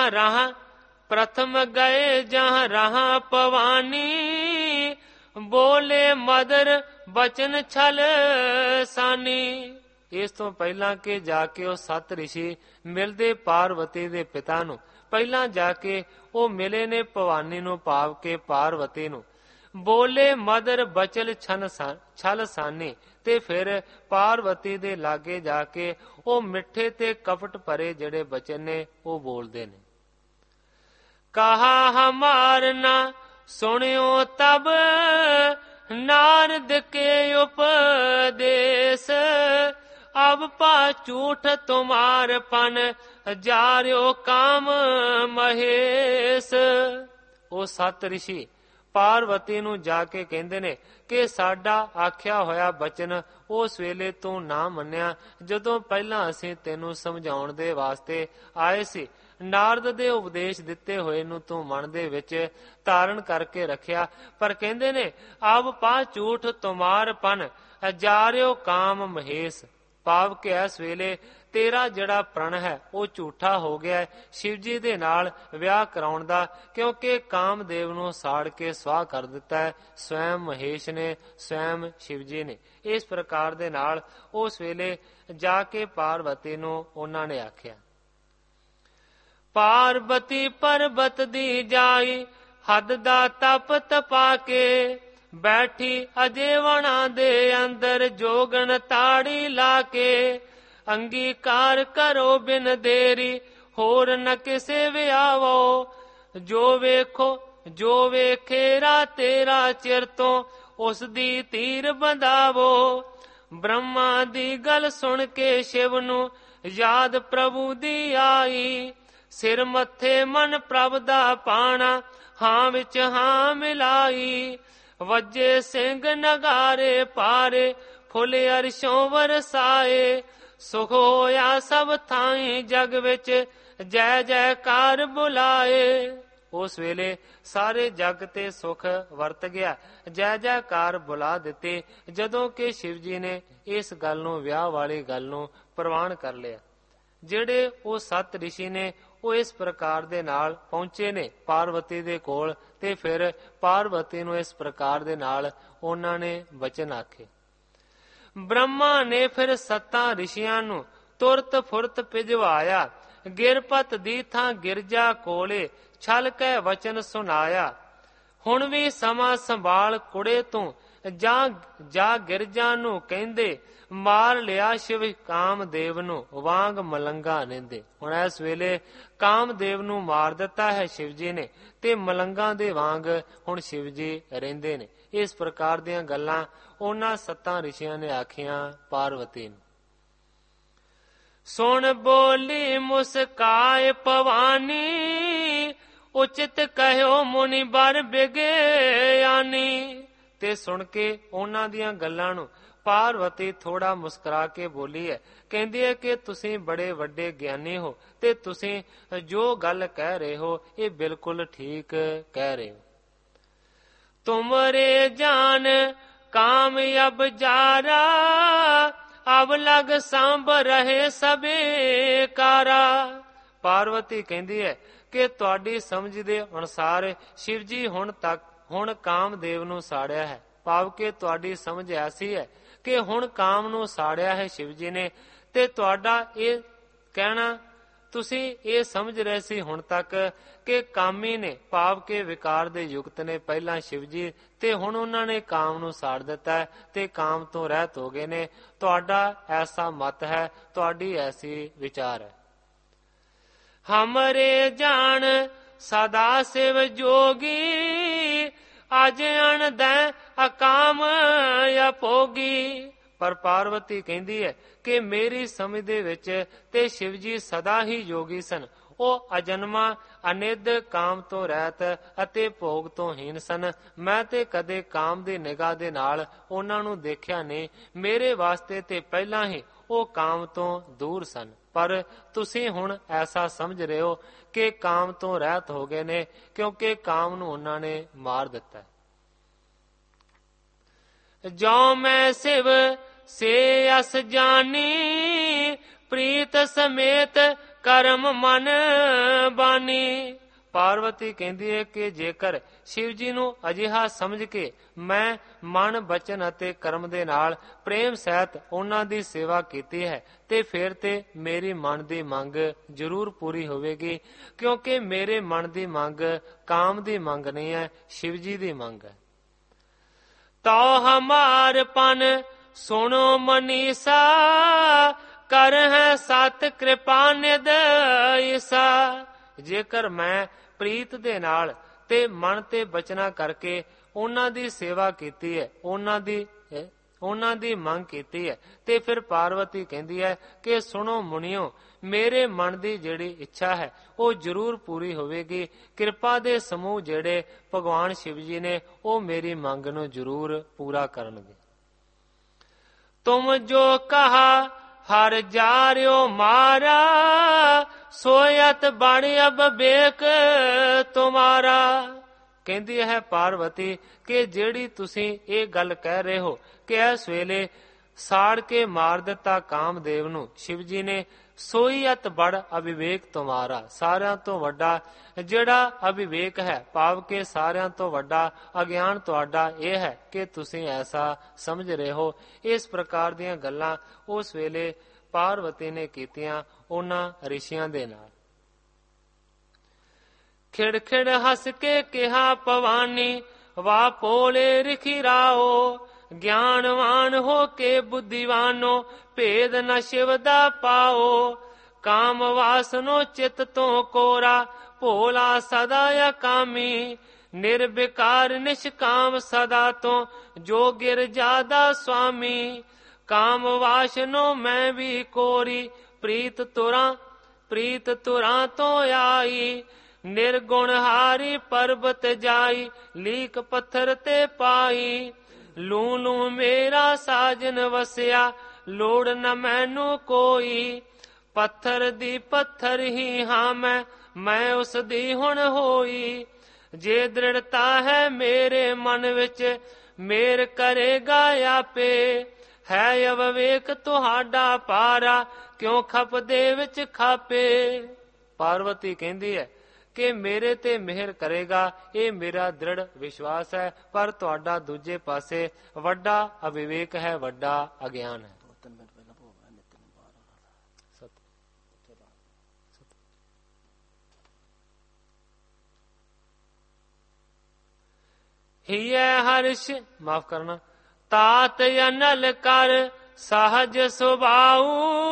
ਜਹਾਂ ਰਹਾ ਭਵਾਨੀ, ਬੋਲੇ ਮਦਰ ਬਚਨ ਛਲ ਸਾਨੀ। ਇਸ ਤੋਂ ਪਹਿਲਾਂ ਕਿ ਜਾ ਕੇ ਉਹ 7 ਰਿਸ਼ੀ ਮਿਲਦੇ ਪਾਰਵਤੀ ਦੇ ਪਿਤਾ ਨੂੰ, ਪਹਿਲਾਂ ਜਾ ਕੇ ਉਹ ਮਿਲੇ ਨੇ ਭਵਾਨੀ ਨੂੰ, ਭਾਵ ਕੇ ਪਾਰਵਤੀ ਨੂੰ। ਬੋਲੇ ਮਦਰ ਬਚਨ ਛਲ ਸਾਨੀ, ਤੇ ਫਿਰ ਪਾਰਵਤੀ ਦੇ ਲਾਗੇ ਜਾ ਕੇ ਉਹ ਮਿੱਠੇ ਤੇ ਕਪਟ ਭਰੇ ਜਿਹੜੇ ਬਚਨ ਨੇ ਉਹ ਬੋਲਦੇ ਨੇ। ਕਹਾ ਹਮਾਰ ਨਾ ਸੁਣਿਓ ਤਬ, ਨਾਰਦ ਕੇ ਉਪਦੇਸ਼। ਅਬ ਪਾ ਝੂਠ ਤੁਮਾਰ ਪਨ, ਜਾਰਿਓ ਕਾਮ ਮਹੇਸ਼। ਉਹ 7 ਰਿਸ਼ੀ ਪਾਰਵਤੀ ਨੂੰ ਜਾ ਕੇ ਕਹਿੰਦੇ ਨੇ ਕਿ ਸਾਡਾ ਆਖਿਆ ਹੋਇਆ ਬਚਨ ਉਸ ਵੇਲੇ ਤੂੰ ਨਾ ਮੰਨਿਆ, ਜਦੋਂ ਪਹਿਲਾਂ ਅਸੀਂ ਤੈਨੂੰ ਸਮਝਾਉਣ ਦੇ ਵਾਸਤੇ ਆਏ ਸੀ। ਨਾਰਦ ਦੇ ਉਪਦੇਸ਼ ਦਿੱਤੇ ਹੋਏ ਨੂੰ ਤੂੰ ਮਨ ਦੇ ਵਿੱਚ ਧਾਰਨ ਕਰਕੇ ਰੱਖਿਆ। ਪਰ ਕਹਿੰਦੇ ਨੇ ਅਬ ਪਾ ਝੂਠ ਤੁਮਾਰ ਪਨ, ਜਾਰਿਓ ਕਾਮ ਮਹੇਸ਼, ਭਾਵ ਕਿ ਇਸ ਵੇਲੇ ਤੇਰਾ ਜਿਹੜਾ ਪ੍ਰਣ ਹੈ ਉਹ ਝੂਠਾ ਹੋ ਗਿਆ ਹੈ ਸ਼ਿਵ ਜੀ ਦੇ ਨਾਲ ਵਿਆਹ ਕਰਾਉਣ ਦਾ, ਕਿਉਂਕਿ ਕਾਮਦੇਵ ਨੂੰ ਸਾੜ ਕੇ ਸਵਾਹ ਕਰ ਦਿੱਤਾ ਹੈ ਸਵੈਮ ਮਹੇਸ਼ ਨੇ, ਸਵੈਮ ਸ਼ਿਵ ਜੀ ਨੇ। ਇਸ ਪ੍ਰਕਾਰ ਦੇ ਨਾਲ ਉਸ ਵੇਲੇ ਜਾ ਕੇ ਪਾਰਵਤੀ ਨੂੰ ਉਹਨਾਂ ਨੇ ਆਖਿਆ। ਪਾਰਵਤੀ ਪਰਬਤ ਦੀ ਜਾਈ, ਹੱਦ ਦਾ ਤਪ ਤਪਾ ਕੇ, ਬੈਠੀ ਅਜੇਵਣਾ ਦੇ ਅੰਦਰ ਜੋਗਣ ਤਾੜੀ ਲਾ ਕੇ। ਅੰਗੀਕਾਰ ਕਰੋ ਬਿਨ ਦੇਰੀ, ਹੋਰ ਨ ਕਿਸੇ ਵਿਆਵੋ। ਜੋ ਵੇਖੇਰਾ ਤੇਰਾ ਚਿਰ ਤੋਂ, ਉਸ ਦੀ ਤੀਰ ਬੰਦਾਵੋ। ਬ੍ਰਹਮਾ ਦੀ ਗੱਲ ਸੁਣ ਕੇ ਸ਼ਿਵ ਨੂੰ ਯਾਦ ਪ੍ਰਭੂ ਦੀ ਆਈ। ਸਿਰ ਮੱਥੇ ਮਨ ਪ੍ਰਭ ਦਾ ਪਾਣਾ, ਹਾਂ ਵਿੱਚ ਹਾਂ ਮਿਲਾਈ। ਵੱਜੇ ਸਿੰਘ ਨਗਾਰੇ ਪਾਰੇ, ਫੁੱਲ ਅਰਸ਼ੋਂ ਵਰਸਾਏ। ਸੁਖ ਹੋਇਆ ਸਭ ਥਾਈਂ ਜਗ ਵਿੱਚ, ਜੈ ਜੈਕਾਰ ਬੁਲਾਏ। ਉਸ ਵੇਲੇ ਸਾਰੇ ਜਗ ਤੇ ਸੁਖ ਵਰਤ ਗਿਆ, ਜੈ ਜੈਕਾਰ ਬੁਲਾ ਦਿੱਤੇ, ਜਦੋਂ ਕਿ ਸ਼ਿਵ ਜੀ ਨੇ ਇਸ ਗੱਲ ਨੂੰ, ਵਿਆਹ ਵਾਲੀ ਗੱਲ ਨੂੰ ਪ੍ਰਵਾਨ ਕਰ ਲਿਆ। ਜਿਹੜੇ ਉਹ 7 ਰਿਸ਼ੀ ਨੇ ਉਹ ਇਸ ਪ੍ਰਕਾਰ ਦੇ ਨਾਲ ਪਹੁੰਚੇ ਨੇ ਪਾਰਵਤੀ ਦੇ ਕੋਲ, ਤੇ ਫਿਰ ਪਾਰਵਤੀ ਨੂੰ ਇਸ ਪ੍ਰਕਾਰ ਦੇ ਨਾਲ ਉਹਨਾਂ ਨੇ ਬਚਨ ਆਖੇ। ਬ੍ਰਹਮਾ ਨੇ ਫਿਰ 7 ਰਿਸ਼ੀਆਂ ਨੂੰ ਤੁਰਤ ਫੁਰਤ ਭਿਜਵਾਇਆ, ਗਿਰਪਤ ਦੀ ਥਾਂ ਗਿਰਜਾ ਕੋਲੇ ਛਲ ਕੇ ਵਚਨ ਸੁਨਾਇਆ। ਹੁਣ ਵੀ ਸਮਾਂ ਸੰਭਾਲ ਕੁੜੇ ਤੂੰ, ਜਾ ਗਿਰਜਾ ਨੂੰ ਕਹਿੰਦੇ, ਮਾਰ ਲਿਆ ਸ਼ਿਵ ਕਾਮਦੇਵ ਨੂੰ ਵਾਂਗ ਮਲੰਗਾ ਨਿੰਦੇ। ਹੁਣ ਇਸ ਵੇਲੇ ਕਾਮਦੇਵ ਨੂੰ ਮਾਰ ਦਿੱਤਾ ਹੈ ਸ਼ਿਵ ਜੀ ਨੇ, ਤੇ ਮਲੰਗਾ ਦੇ ਵਾਂਗ ਹੁਣ ਸ਼ਿਵ ਜੀ ਰਹਿੰਦੇ ਨੇ। ਇਸ ਪ੍ਰਕਾਰ ਦੀਆਂ ਗੱਲਾਂ ਉਹਨਾਂ 7 ਰਿਸ਼ੀਆਂ ਨੇ ਆਖੀਆਂ ਪਾਰਵਤੀ ਨੂੰ। ਸੁਣ ਬੋਲੀ ਮੁਸਕਾਏ ਭਵਾਨੀ, ਉਚਿਤ ਕਹਿਓ ਮੁਨੀ ਬਰ ਬਿਗਿਆਨੀ। ਤੇ ਸੁਣ ਕੇ ਉਹਨਾਂ ਦੀਆਂ ਗੱਲਾਂ ਨੂੰ ਪਾਰਵਤੀ ਥੋੜਾ ਮੁਸਕਰਾ ਕੇ ਬੋਲੀ ਹੈ। ਕਹਿੰਦੀ ਹੈ ਕਿ ਤੁਸੀਂ ਬੜੇ ਵੱਡੇ ਗਿਆਨੀ ਹੋ, ਤੇ ਤੁਸੀਂ ਜੋ ਗੱਲ ਕਹਿ ਰਹੇ ਹੋ ਇਹ ਬਿਲਕੁਲ ਠੀਕ ਕਹਿ ਰਹੇ ਹੋ। ਤੁਮਰੇ ਜਾਨ ਕਾਮ ਅਬ ਜਾਰਾ, ਅਬ ਲਗ ਸਾਂਭ ਰਹੇ ਸਭੇ ਕਾਰਾ। ਪਾਰਵਤੀ ਕਹਿੰਦੀ ਹੈ ਕਿ ਤੁਹਾਡੀ ਸਮਝ ਦੇ ਅਨੁਸਾਰ ਸ਼ਿਵ ਜੀ ਹੁਣ ਕਾਮਦੇਵ ਨੂੰ ਸਾੜਿਆ ਹੈ। ਭਾਵ ਕਿ ਤੁਹਾਡੀ ਸਮਝ ਐਸੀ ਹੈ ਕਿ ਹੁਣ ਕਾਮ ਨੂੰ ਸਾੜਿਆ ਹੈ ਸ਼ਿਵ ਜੀ ਨੇ, ਤੇ ਤੁਹਾਡਾ ਇਹ ਕਹਿਣਾ, ਤੁਸੀਂ ਇਹ ਸਮਝ ਰਹੇ ਸੀ ਹੁਣ ਤੱਕ ਕਿ ਕਾਮੀ ਨੇ, ਭਾਵ ਕਿ ਵਿਕਾਰ ਦੇ ਯੁਕਤ ਨੇ ਪਹਿਲਾਂ ਸ਼ਿਵ ਜੀ, ਤੇ ਹੁਣ ਉਹਨਾਂ ਨੇ ਕਾਮ ਨੂੰ ਸਾੜ ਦਿੱਤਾ ਤੇ ਕਾਮ ਤੋਂ ਰਹਿਤ ਹੋ ਗਏ ਨੇ। ਤੁਹਾਡਾ ਐਸਾ ਮਤ ਹੈ, ਤੁਹਾਡੀ ਐਸੀ ਵਿਚਾਰ ਹੈ। ਹਮਰੇ ਜਾਣ ਸਦਾ ਸਿਵ ਜੋਗੀ, ਅਜ ਅਣਦੈ ਅਕਾਮ ਅਪੋਗੀ। ਪਰ ਪਾਰਵਤੀ ਕਹਿੰਦੀ ਹੈ ਕਿ ਮੇਰੀ ਸਮਝ ਦੇ ਵਿੱਚ ਤੇ ਸ਼ਿਵ ਜੀ ਸਦਾ ਹੀ ਯੋਗੀ ਸਨ। ਉਹ ਅਜਨਮਾ ਅਨਿੱਧ ਕਾਮ ਤੋਂ ਰਹਿਤ ਅਤੇ ਭੋਗ ਤੋਂ ਹੀਨ ਸਨ। ਮੈਂ ਤੇ ਕਦੇ ਕਾਮ ਦੀ ਨਿਗਾਹ ਦੇ ਨਾਲ ਉਹਨਾਂ ਨੂੰ ਦੇਖਿਆ ਨਹੀਂ। ਮੇਰੇ ਵਾਸਤੇ ਤੇ ਪਹਿਲਾਂ ਹੀ ਉਹ ਕਾਮ ਤੋਂ ਦੂਰ ਸਨ। ਪਰ ਤੁਸੀਂ ਹੁਣ ਐਸਾ ਸਮਝ ਰਹੇ ਹੋ ਕਿ ਕਾਮ ਤੋਂ ਰਹਿਤ ਹੋ ਗਏ ਨੇ, ਕਿਉਂਕਿ ਕਾਮ ਨੂੰ ਉਹਨਾਂ ਨੇ ਮਾਰ ਦਿੱਤਾ। ਜੋ ਮੈਂ ਸਿਵ ਸੇ ਅਸ ਜਾਨੀ, ਪ੍ਰੀਤ ਸਮੇਤ ਕਰਮ ਮਨ ਬਾਨੀ। ਪਾਰਵਤੀ ਕਹਿੰਦੀ ਹੈ ਕਿ ਜੇਕਰ ਸ਼ਿਵ ਜੀ ਨੂੰ ਅਜਿਹਾ ਸਮਝ ਕੇ ਮੈਂ ਮਨ, ਬਚਨ ਅਤੇ ਕਰਮ ਦੇ ਨਾਲ ਪ੍ਰੇਮ ਸਹਿਤ ਉਹਨਾਂ ਦੀ ਸੇਵਾ ਕੀਤੀ ਹੈ, ਤੇ ਫਿਰ ਤੇ ਮੇਰੀ ਮਨ ਦੀ ਮੰਗ ਜ਼ਰੂਰ ਪੂਰੀ ਹੋਵੇਗੀ, ਕਿਉਂਕਿ ਮੇਰੇ ਮਨ ਦੀ ਮੰਗ ਕਾਮ ਦੀ ਮੰਗ ਨਹੀਂ ਹੈ, ਸ਼ਿਵ ਜੀ ਦੀ ਮੰਗ ਹੈ। ਤੋ ਹਮਾਰ ਪਨ ਸੁਣੋ ਮਨੀਸਾ, ਕਰ ਹੈ ਸਤ ਕਿਰਪਾ ਨਿਧ ਈਸਾ। ਜੇਕਰ ਮੈਂ ਪ੍ਰੀਤ ਦੇ ਨਾਲ ਤੇ ਮਨ ਤੇ ਬਚਨਾ ਕਰਕੇ ਉਹਨਾਂ ਦੀ ਸੇਵਾ ਕੀਤੀ ਹੈ, ਉਹਨਾਂ ਦੀ ਮੰਗ ਕੀਤੀ ਹੈ, ਤੇ ਫਿਰ ਪਾਰਵਤੀ ਕਹਿੰਦੀ ਹੈ ਕਿ ਸੁਣੋ ਮੁਨੀਓ, ਮੇਰੇ ਮਨ ਦੀ ਜਿਹੜੀ ਇੱਛਾ ਹੈ ਉਹ ਜ਼ਰੂਰ ਪੂਰੀ ਹੋਵੇਗੀ। ਕਿਰਪਾ ਦੇ ਸਮੂਹ ਜਿਹੜੇ ਭਗਵਾਨ ਸ਼ਿਵ ਜੀ ਨੇ ਉਹ ਮੇਰੀ ਮੰਗ ਨੂੰ ਜ਼ਰੂਰ ਪੂਰਾ ਕਰਨਗੇ। ਤੁਮ ਜੋ ਕਹਾ ਹਰ ਜਾਰਿਓ ਮਾਰਾ, ਸੋਇਤ ਬਣ ਅਬ ਬੇਕ ਤੁਮਾਰਾ। ਕਹਿੰਦੀ ਹੈ ਪਾਰਵਤੀ ਕਿ ਜਿਹੜੀ ਤੁਸੀਂ ਇਹ ਗੱਲ ਕਹਿ ਰਹੇ ਹੋ ਕਿ ਇਸ ਵੇਲੇ ਸਾੜ ਕੇ ਮਾਰ ਦਿੱਤਾ ਕਾਮਦੇਵ ਨੂੰ ਸ਼ਿਵ ਜੀ ਨੇ, ਸੋਈ ਅਤ ਬੜ ਅਵਿਵੇਕ ਤੁਮਾਰਾ। ਸਾਰਿਆਂ ਤੋਂ ਵੱਡਾ ਜਿਹੜਾ ਅਵਿਵੇਕ ਹੈ, ਭਾਵ ਕਿ ਸਾਰਿਆਂ ਤੋਂ ਵੱਡਾ ਅਗਿਆਨ ਤੁਹਾਡਾ ਇਹ ਹੈ ਕਿ ਤੁਸੀਂ ਐਸਾ ਸਮਝ ਰਹੇ ਹੋ। ਇਸ ਪ੍ਰਕਾਰ ਦੀਆਂ ਗੱਲਾਂ ਉਸ ਵੇਲੇ ਪਾਰਵਤੀ ਨੇ ਕੀਤੀਆਂ ਉਹਨਾਂ ਰਿਸ਼ੀਆਂ ਦੇ ਨਾਲ। ਖਿੜ ਖਿੜ ਹੱਸ ਕੇ ਕਿਹਾ ਭਵਾਨੀ, ਵਾ ਭੋਲੇ ਰਿਖੀ ਰਾਓ, ਗਿਆਨਵਾਨ ਹੋ ਕੇ ਬੁੱਧੀਵਾਨੋ, ਭੇਦ ਨ ਸ਼ਿਵ ਦਾ ਪਾਓ। ਕਾਮ ਵਾਸਨੋ ਚਿਤ ਤੋਂ ਕੋਰਾ, ਭੋਲਾ ਸਦਾ ਅਕਾਮੀ, ਨਿਰਵਿਕਾਰ ਨਿਸ਼ਕਾਮ ਸਦਾ ਤੋਂ, ਜੋ ਗਿਰਜਾ ਦਾ ਸੁਆਮੀ। ਕਾਮ ਵਾਸਨੋ ਮੈਂ ਵੀ ਕੋਰੀ, ਪ੍ਰੀਤ ਤੁਰਾਂ ਤੋਂ ਆਈ, ਨਿਰਗੁਣ ਹਾਰੀ ਪਰਬਤ ਜਾਈ, ਲੀਕ ਪੱਥਰ ਤੇ ਪਾਈ। ਲੂ ਲੂ ਮੇਰਾ ਸਾਜਨ ਵਸਿਆ, ਲੋੜ ਨ ਮੈਨੂੰ ਕੋਈ, ਪੱਥਰ ਦੀ ਪੱਥਰ ਹੀ ਹਾਂ ਮੈਂ, ਮੈਂ ਉਸ ਦੀ ਹੁਣ ਹੋਈ। ਜੇ ਦ੍ਰਿੜਤਾ ਹੈ ਮੇਰੇ ਮਨ ਵਿੱਚ, ਮੇਰ ਕਰੇਗਾ ਆਪੇ। ਹੈ ਅਵਿਵੇਕ ਤੁਹਾਡਾ ਪਾਰਾ, ਕਿਉਂ ਖਪਦੇ ਵਿੱਚ ਖਾਪੇ। ਪਾਰਵਤੀ ਕਹਿੰਦੀ ਹੈ ਕਿ ਮੇਰੇ ਤੇ ਮਿਹਰ ਕਰੇਗਾ, ਇਹ ਮੇਰਾ ਦ੍ਰਿੜ ਵਿਸ਼ਵਾਸ ਹੈ, ਪਰ ਤੁਹਾਡਾ ਦੂਜੇ ਪਾਸੇ ਵੱਡਾ ਅਵਿਵੇਕ ਹੈ, ਵੱਡਾ ਅਗਿਆਨ ਹੈ। ਹੀਐ ਹਰਸ਼ ਮਾਫ ਕਰਨਾ ਤਾਤ ਅਨਲ ਕਰ ਸਹਜ ਸੁਭਾਉ।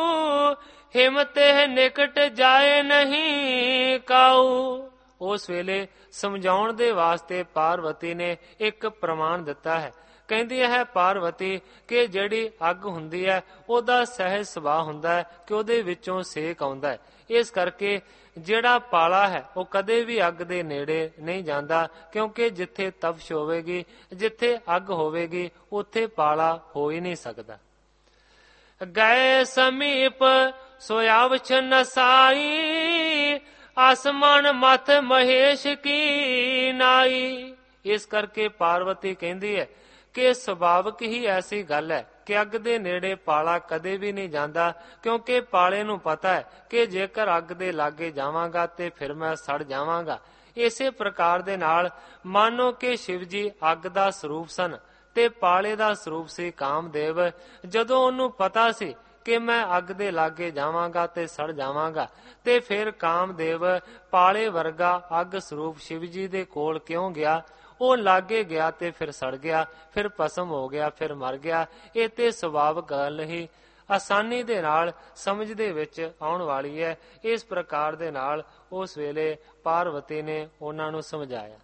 ਹਿਮਤ ਨਿਕਟ ਜਾਏ ਨਹੀਂ ਕਾਉ। ਉਸ ਵੇਲੇ ਸਮਝਾਉਣ ਦੇ ਵਾਸਤੇ ਪਾਰਵਤੀ ਨੇ ਇੱਕ ਪ੍ਰਮਾਣ ਦਿੱਤਾ ਹੈ। ਕਹਿੰਦੀ ਹੈ ਪਾਰਵਤੀ ਕਿ ਜਿਹੜੀ ਅੱਗ ਹੁੰਦੀ ਹੈ ਉਹਦਾ ਸਹਿਜ ਸੁਭਾਅ ਹੁੰਦਾ ਹੈ ਕਿ ਉਹਦੇ ਵਿੱਚੋਂ ਸੇਕ ਆਉਂਦਾ ਹੈ। ਇਸ ਕਰਕੇ ਜਿਹੜਾ ਪਾਲਾ ਹੈ ਉਹ ਕਦੇ ਵੀ ਅੱਗ ਦੇ ਨੇੜੇ ਨਹੀਂ ਜਾਂਦਾ, ਕਿਉਂਕਿ ਜਿੱਥੇ ਤਪਸ਼ ਹੋਵੇਗੀ, ਜਿੱਥੇ ਅੱਗ ਹੋਵੇਗੀ, ਉੱਥੇ ਪਾਲਾ ਹੋ ਹੀ ਨਹੀਂ ਸਕਦਾ। ਗਏ ਸਮੀਪ ਸੋਇਆਵਛ ਨਸਾਈ, ਆਸਮਾਨ ਮਥ ਮਹੇਸ਼ ਕੀ ਨਾਈ। ਇਸ ਕਰਕੇ ਪਾਰਵਤੀ ਕਹਿੰਦੀ ਹੈ ਕਿ ਸੁਭਾਵਿਕ ਹੀ ਐਸੀ ਗੱਲ ਹੈ ਕਿ ਅੱਗ ਦੇ ਨੇੜੇ ਪਾਲਾ ਕਦੇ ਵੀ ਨਹੀਂ ਜਾਂਦਾ, ਕਿਉਂਕਿ ਪਾਲੇ ਨੂੰ ਪਤਾ ਹੈ ਕਿ ਜੇਕਰ ਅੱਗ ਦੇ ਲਾਗੇ ਜਾਵਾਂਗਾ ਤੇ ਫਿਰ ਮੈਂ ਸੜ ਜਾਵਾਂਗਾ। ਇਸੇ ਪ੍ਰਕਾਰ ਦੇ ਨਾਲ ਮਾਨੋ ਕਿ ਸ਼ਿਵ ਜੀ ਅੱਗ ਦਾ ਸਰੂਪ ਸਨ ਤੇ ਪਾਲੇ ਦਾ ਸਰੂਪ ਸੀ ਕਾਮਦੇਵ। ਜਦੋਂ ਉਹਨੂੰ ਪਤਾ ਸੀ ਕਿ ਮੈਂ ਅੱਗ ਦੇ ਲਾਗੇ ਜਾਵਾਂਗਾ ਤੇ ਸੜ ਜਾਵਾਂਗਾ, ਤੇ ਫਿਰ ਕਾਮਦੇਵ ਪਾਲੇ ਵਰਗਾ ਅੱਗ ਸਰੂਪ ਸ਼ਿਵ ਜੀ ਦੇ ਕੋਲ ਕਿਉਂ ਗਿਆ? ਉਹ ਲਾਗੇ ਗਿਆ ਤੇ ਫਿਰ ਸੜ ਗਿਆ, ਫਿਰ ਭਸਮ ਹੋ ਗਿਆ, ਫਿਰ ਮਰ ਗਿਆ। ਇਹ ਤੇ ਸੁਭਾਵਿਕ ਗੱਲ ਹੀ ਆਸਾਨੀ ਦੇ ਨਾਲ ਸਮਝ ਦੇ ਵਿੱਚ ਆਉਣ ਵਾਲੀ ਹੈ। ਇਸ ਪ੍ਰਕਾਰ ਦੇ ਨਾਲ ਉਸ ਵੇਲੇ ਪਾਰਵਤੀ ਨੇ ਉਹਨਾਂ ਨੂੰ ਸਮਝਾਇਆ।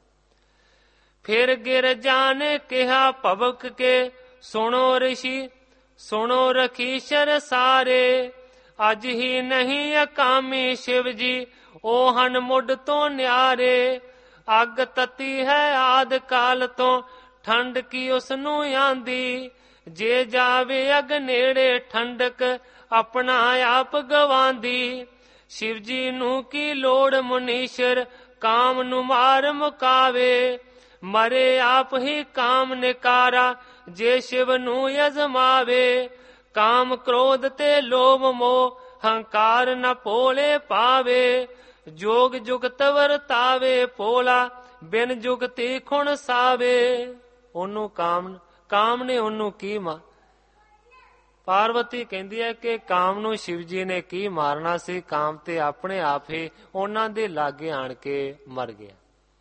ਫਿਰ ਗਿਰ ਜਾਨ ਕਿਹਾ ਭਵਕ ਕੇ, ਸੁਣੋ ਰਿਸ਼ੀ ਸੁਣੋ ਰਖੀਸ਼ਰ ਸਾਰੇ। ਅੱਜ ਹੀ ਨਹੀਂ ਅਕਾਮੀ ਸ਼ਿਵ ਜੀ, ਉਹ ਹਨ ਮੁੱਢ ਤੋਂ ਨਿਆਰੇ। ਅੱਗ ਤਤੀ ਹੈ ਆਦ ਕਾਲ ਤੋਂ, ਠੰਡ ਕੀ ਉਸ ਨੂੰ ਆਂਦੀ। ਜੇ ਜਾਵੇ ਅਗ ਨੇੜੇ ਠੰਡਕ, ਆਪਣਾ ਆਪ ਗਵਾਂਦੀ। ਸ਼ਿਵ ਜੀ ਨੂੰ ਕੀ ਲੋੜ ਮੁਨੀਸ਼ਰ, ਕਾਮ ਨੂੰ ਮਾਰ ਮੁਕਾਵੇ। ਮਰੇ ਆਪ ਹੀ ਕਾਮ ਨਿਕਾਰਾ, ਜੇ ਸ਼ਿਵ ਨੂੰ ਅਜ਼ਮਾਵੇ। ਕਾਮ ਕ੍ਰੋਧ ਤੇ ਲੋਭ ਮੋਹ, ਹੰਕਾਰ ਨ ਭੋਲੇ ਪਾਵੇ। ਜੋਗ ਜੁਗਤ ਵਰਤਾਵੇ ਭੋਲਾ, ਬਿਨ ਜੁਗਤੀ ਖੁਣ ਸਾਵੇ। ਉਹਨੂੰ ਕਾਮ ਨੇ ਉਹਨੂੰ ਕੀ ਪਾਰਵਤੀ ਕਹਿੰਦੀ ਹੈ ਕਿ ਕਾਮ ਨੂੰ ਸ਼ਿਵ ਜੀ ਨੇ ਕੀ ਮਾਰਨਾ ਸੀ? ਕਾਮ ਤੇ ਆਪਣੇ ਆਪ ਹੀ ਉਹਨਾਂ ਦੇ ਲਾਗੇ ਆਣ ਕੇ ਮਰ ਗਿਆ।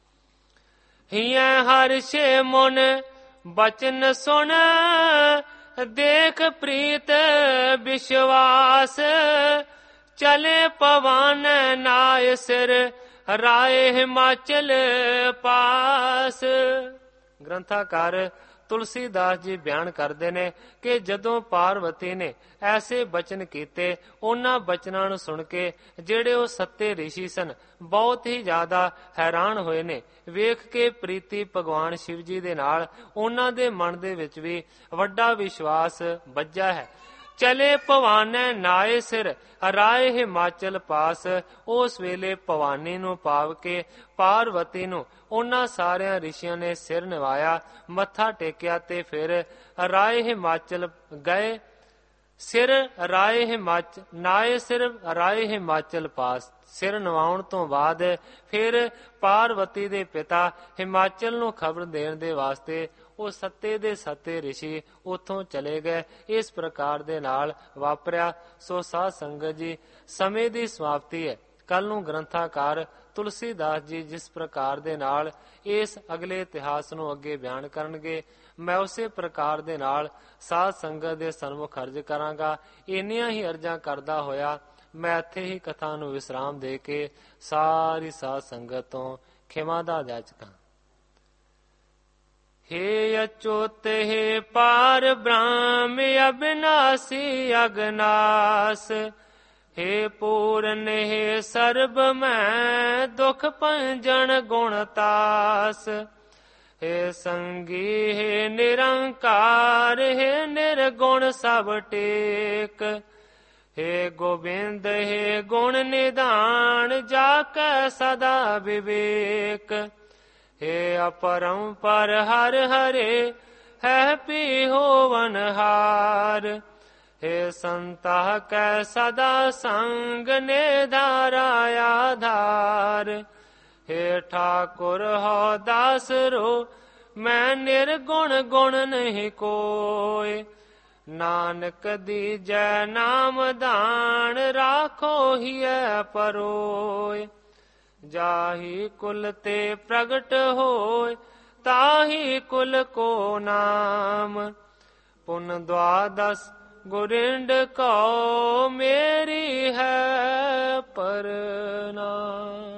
ਹੀਐ ਹਰਿਸ਼ੇ ਮਨ ਬਚਨ ਸੁਣ, ਦੇਖ ਪ੍ਰੀਤ ਵਿਸ਼ਵਾਸ। ਚਲੇ ਪਵਨ ਨਾਇ ਸਿਰ, ਰਾਏ ਹਿਮਾਚਲ ਪਾਸ। ਗ੍ਰੰਥਾਕਾਰ ਤੁਲਸੀਦਾਸ ਜੀ ਬਿਆਨ ਕਰਦੇ ਨੇ ਕਿ ਜਦੋਂ ਪਾਰਵਤੀ ਨੇ ਐਸੇ ਬਚਨ ਕੀਤੇ, ਉਹਨਾਂ ਬਚਨਾਂ ਨੂੰ ਸੁਣ ਕੇ ਜਿਹੜੇ ਉਹ ਸੱਤੇ ਰਿਸ਼ੀ ਸਨ ਬਹੁਤ ਹੀ ਜ਼ਿਆਦਾ ਹੈਰਾਨ ਹੋਏ ਨੇ। ਵੇਖ ਕੇ ਪ੍ਰੀਤੀ ਭਗਵਾਨ ਸ਼ਿਵ ਜੀ ਦੇ ਨਾਲ ਉਹਨਾਂ ਦੇ ਮਨ ਦੇ ਵਿੱਚ ਵੀ ਵੱਡਾ ਵਿਸ਼ਵਾਸ ਬੱਝਾ ਹੈ। ਚਲੇ ਭਵਾਨੇ ਨਾਏ ਸਿਰ, ਰਾਏ ਹਿਮਾਚਲ ਪਾਸ। ਉਸ ਵੇਲੇ ਭਵਾਨੀ ਨੂੰ ਪਾਵ ਕੇ ਪਾਰਵਤੀ ਨੂੰ ਉਹਨਾਂ ਸਾਰਿਆਂ ਰਿਸ਼ੀਆਂ ਨੇ ਸਿਰ ਨਿਵਾਇਆ, ਮੱਥਾ ਟੇਕਿਆ ਤੇ ਫਿਰ ਰਾਏ ਹਿਮਾਚਲ ਗਏ। ਸਿਰ ਰਾਏ ਹਿਮਾਚਲ ਨਾਏ ਸਿਰ ਰਾਏ ਹਿਮਾਚਲ ਪਾਸ। ਸਿਰ ਨਵਾਉਣ ਤੋਂ ਬਾਅਦ ਫਿਰ ਪਾਰਵਤੀ ਦੇ ਪਿਤਾ ਹਿਮਾਚਲ ਨੂੰ ਖਬਰ ਦੇਣ ਦੇ ਵਾਸਤੇ ਉਹ ਸੱਤੇ ਦੇ ਸੱਤੇ ਰਿਸ਼ੀ ਉੱਥੋਂ ਚਲੇ ਗਏ। ਇਸ ਪ੍ਰਕਾਰ ਦੇ ਨਾਲ ਵਾਪਰਿਆ। ਸੋ ਸਾਧ ਸੰਗਤ ਜੀ, ਸਮੇਂ ਦੀ ਸਮਾਪਤੀ ਹੈ। ਕੱਲ ਨੂੰ ਗ੍ਰੰਥਾਕਾਰ ਤੁਲਸੀਦਾਸ ਜੀ ਜਿਸ ਪ੍ਰਕਾਰ ਦੇ ਨਾਲ ਇਸ ਅਗਲੇ ਇਤਿਹਾਸ ਨੂੰ ਅੱਗੇ ਬਿਆਨ ਕਰਨਗੇ, ਮੈਂ ਉਸੇ ਪ੍ਰਕਾਰ ਦੇ ਨਾਲ ਸਾਧ ਸੰਗਤ ਦੇ ਸਨਮੁਖ ਅਰਜ਼ ਕਰਾਂਗਾ। ਇੰਨੀਆਂ ਹੀ ਅਰਜ਼ਾਂ ਕਰਦਾ ਹੋਇਆ ਮੈਂ ਇੱਥੇ ਹੀ ਕਥਾ ਨੂੰ ਵਿਸਰਾਮ ਦੇ ਕੇ ਸਾਰੀ ਸਾਧ ਸੰਗਤ ਤੋਂ ਖਿਮਾ ਦਾ ਜਾਚਕਾਂ। हे अच्युत हे पार ब्रह्म अविनाशी अगनास। हे पूर्ण हे सर्ब मैं दुख भंजन गुणतास। हे संगी हे निरंकार हे निर्गुण सब टेक। हे गोविंद हे गुण निधान जाकै सदा विवेक। हे अपरंपर हर हरे है पी होवन हार। हे संता कै सदा संग ने धारा आधार। हे ठाकुर हो दास रो मैं निर्गुण गुण नहीं कोय। नानक दीजै नाम दान राखो हिय परोय। जाहि कुल ते प्रगट होय ताहि कुल को नाम। पुन द्वादश गुरिंड को मेरी है प्रणाम।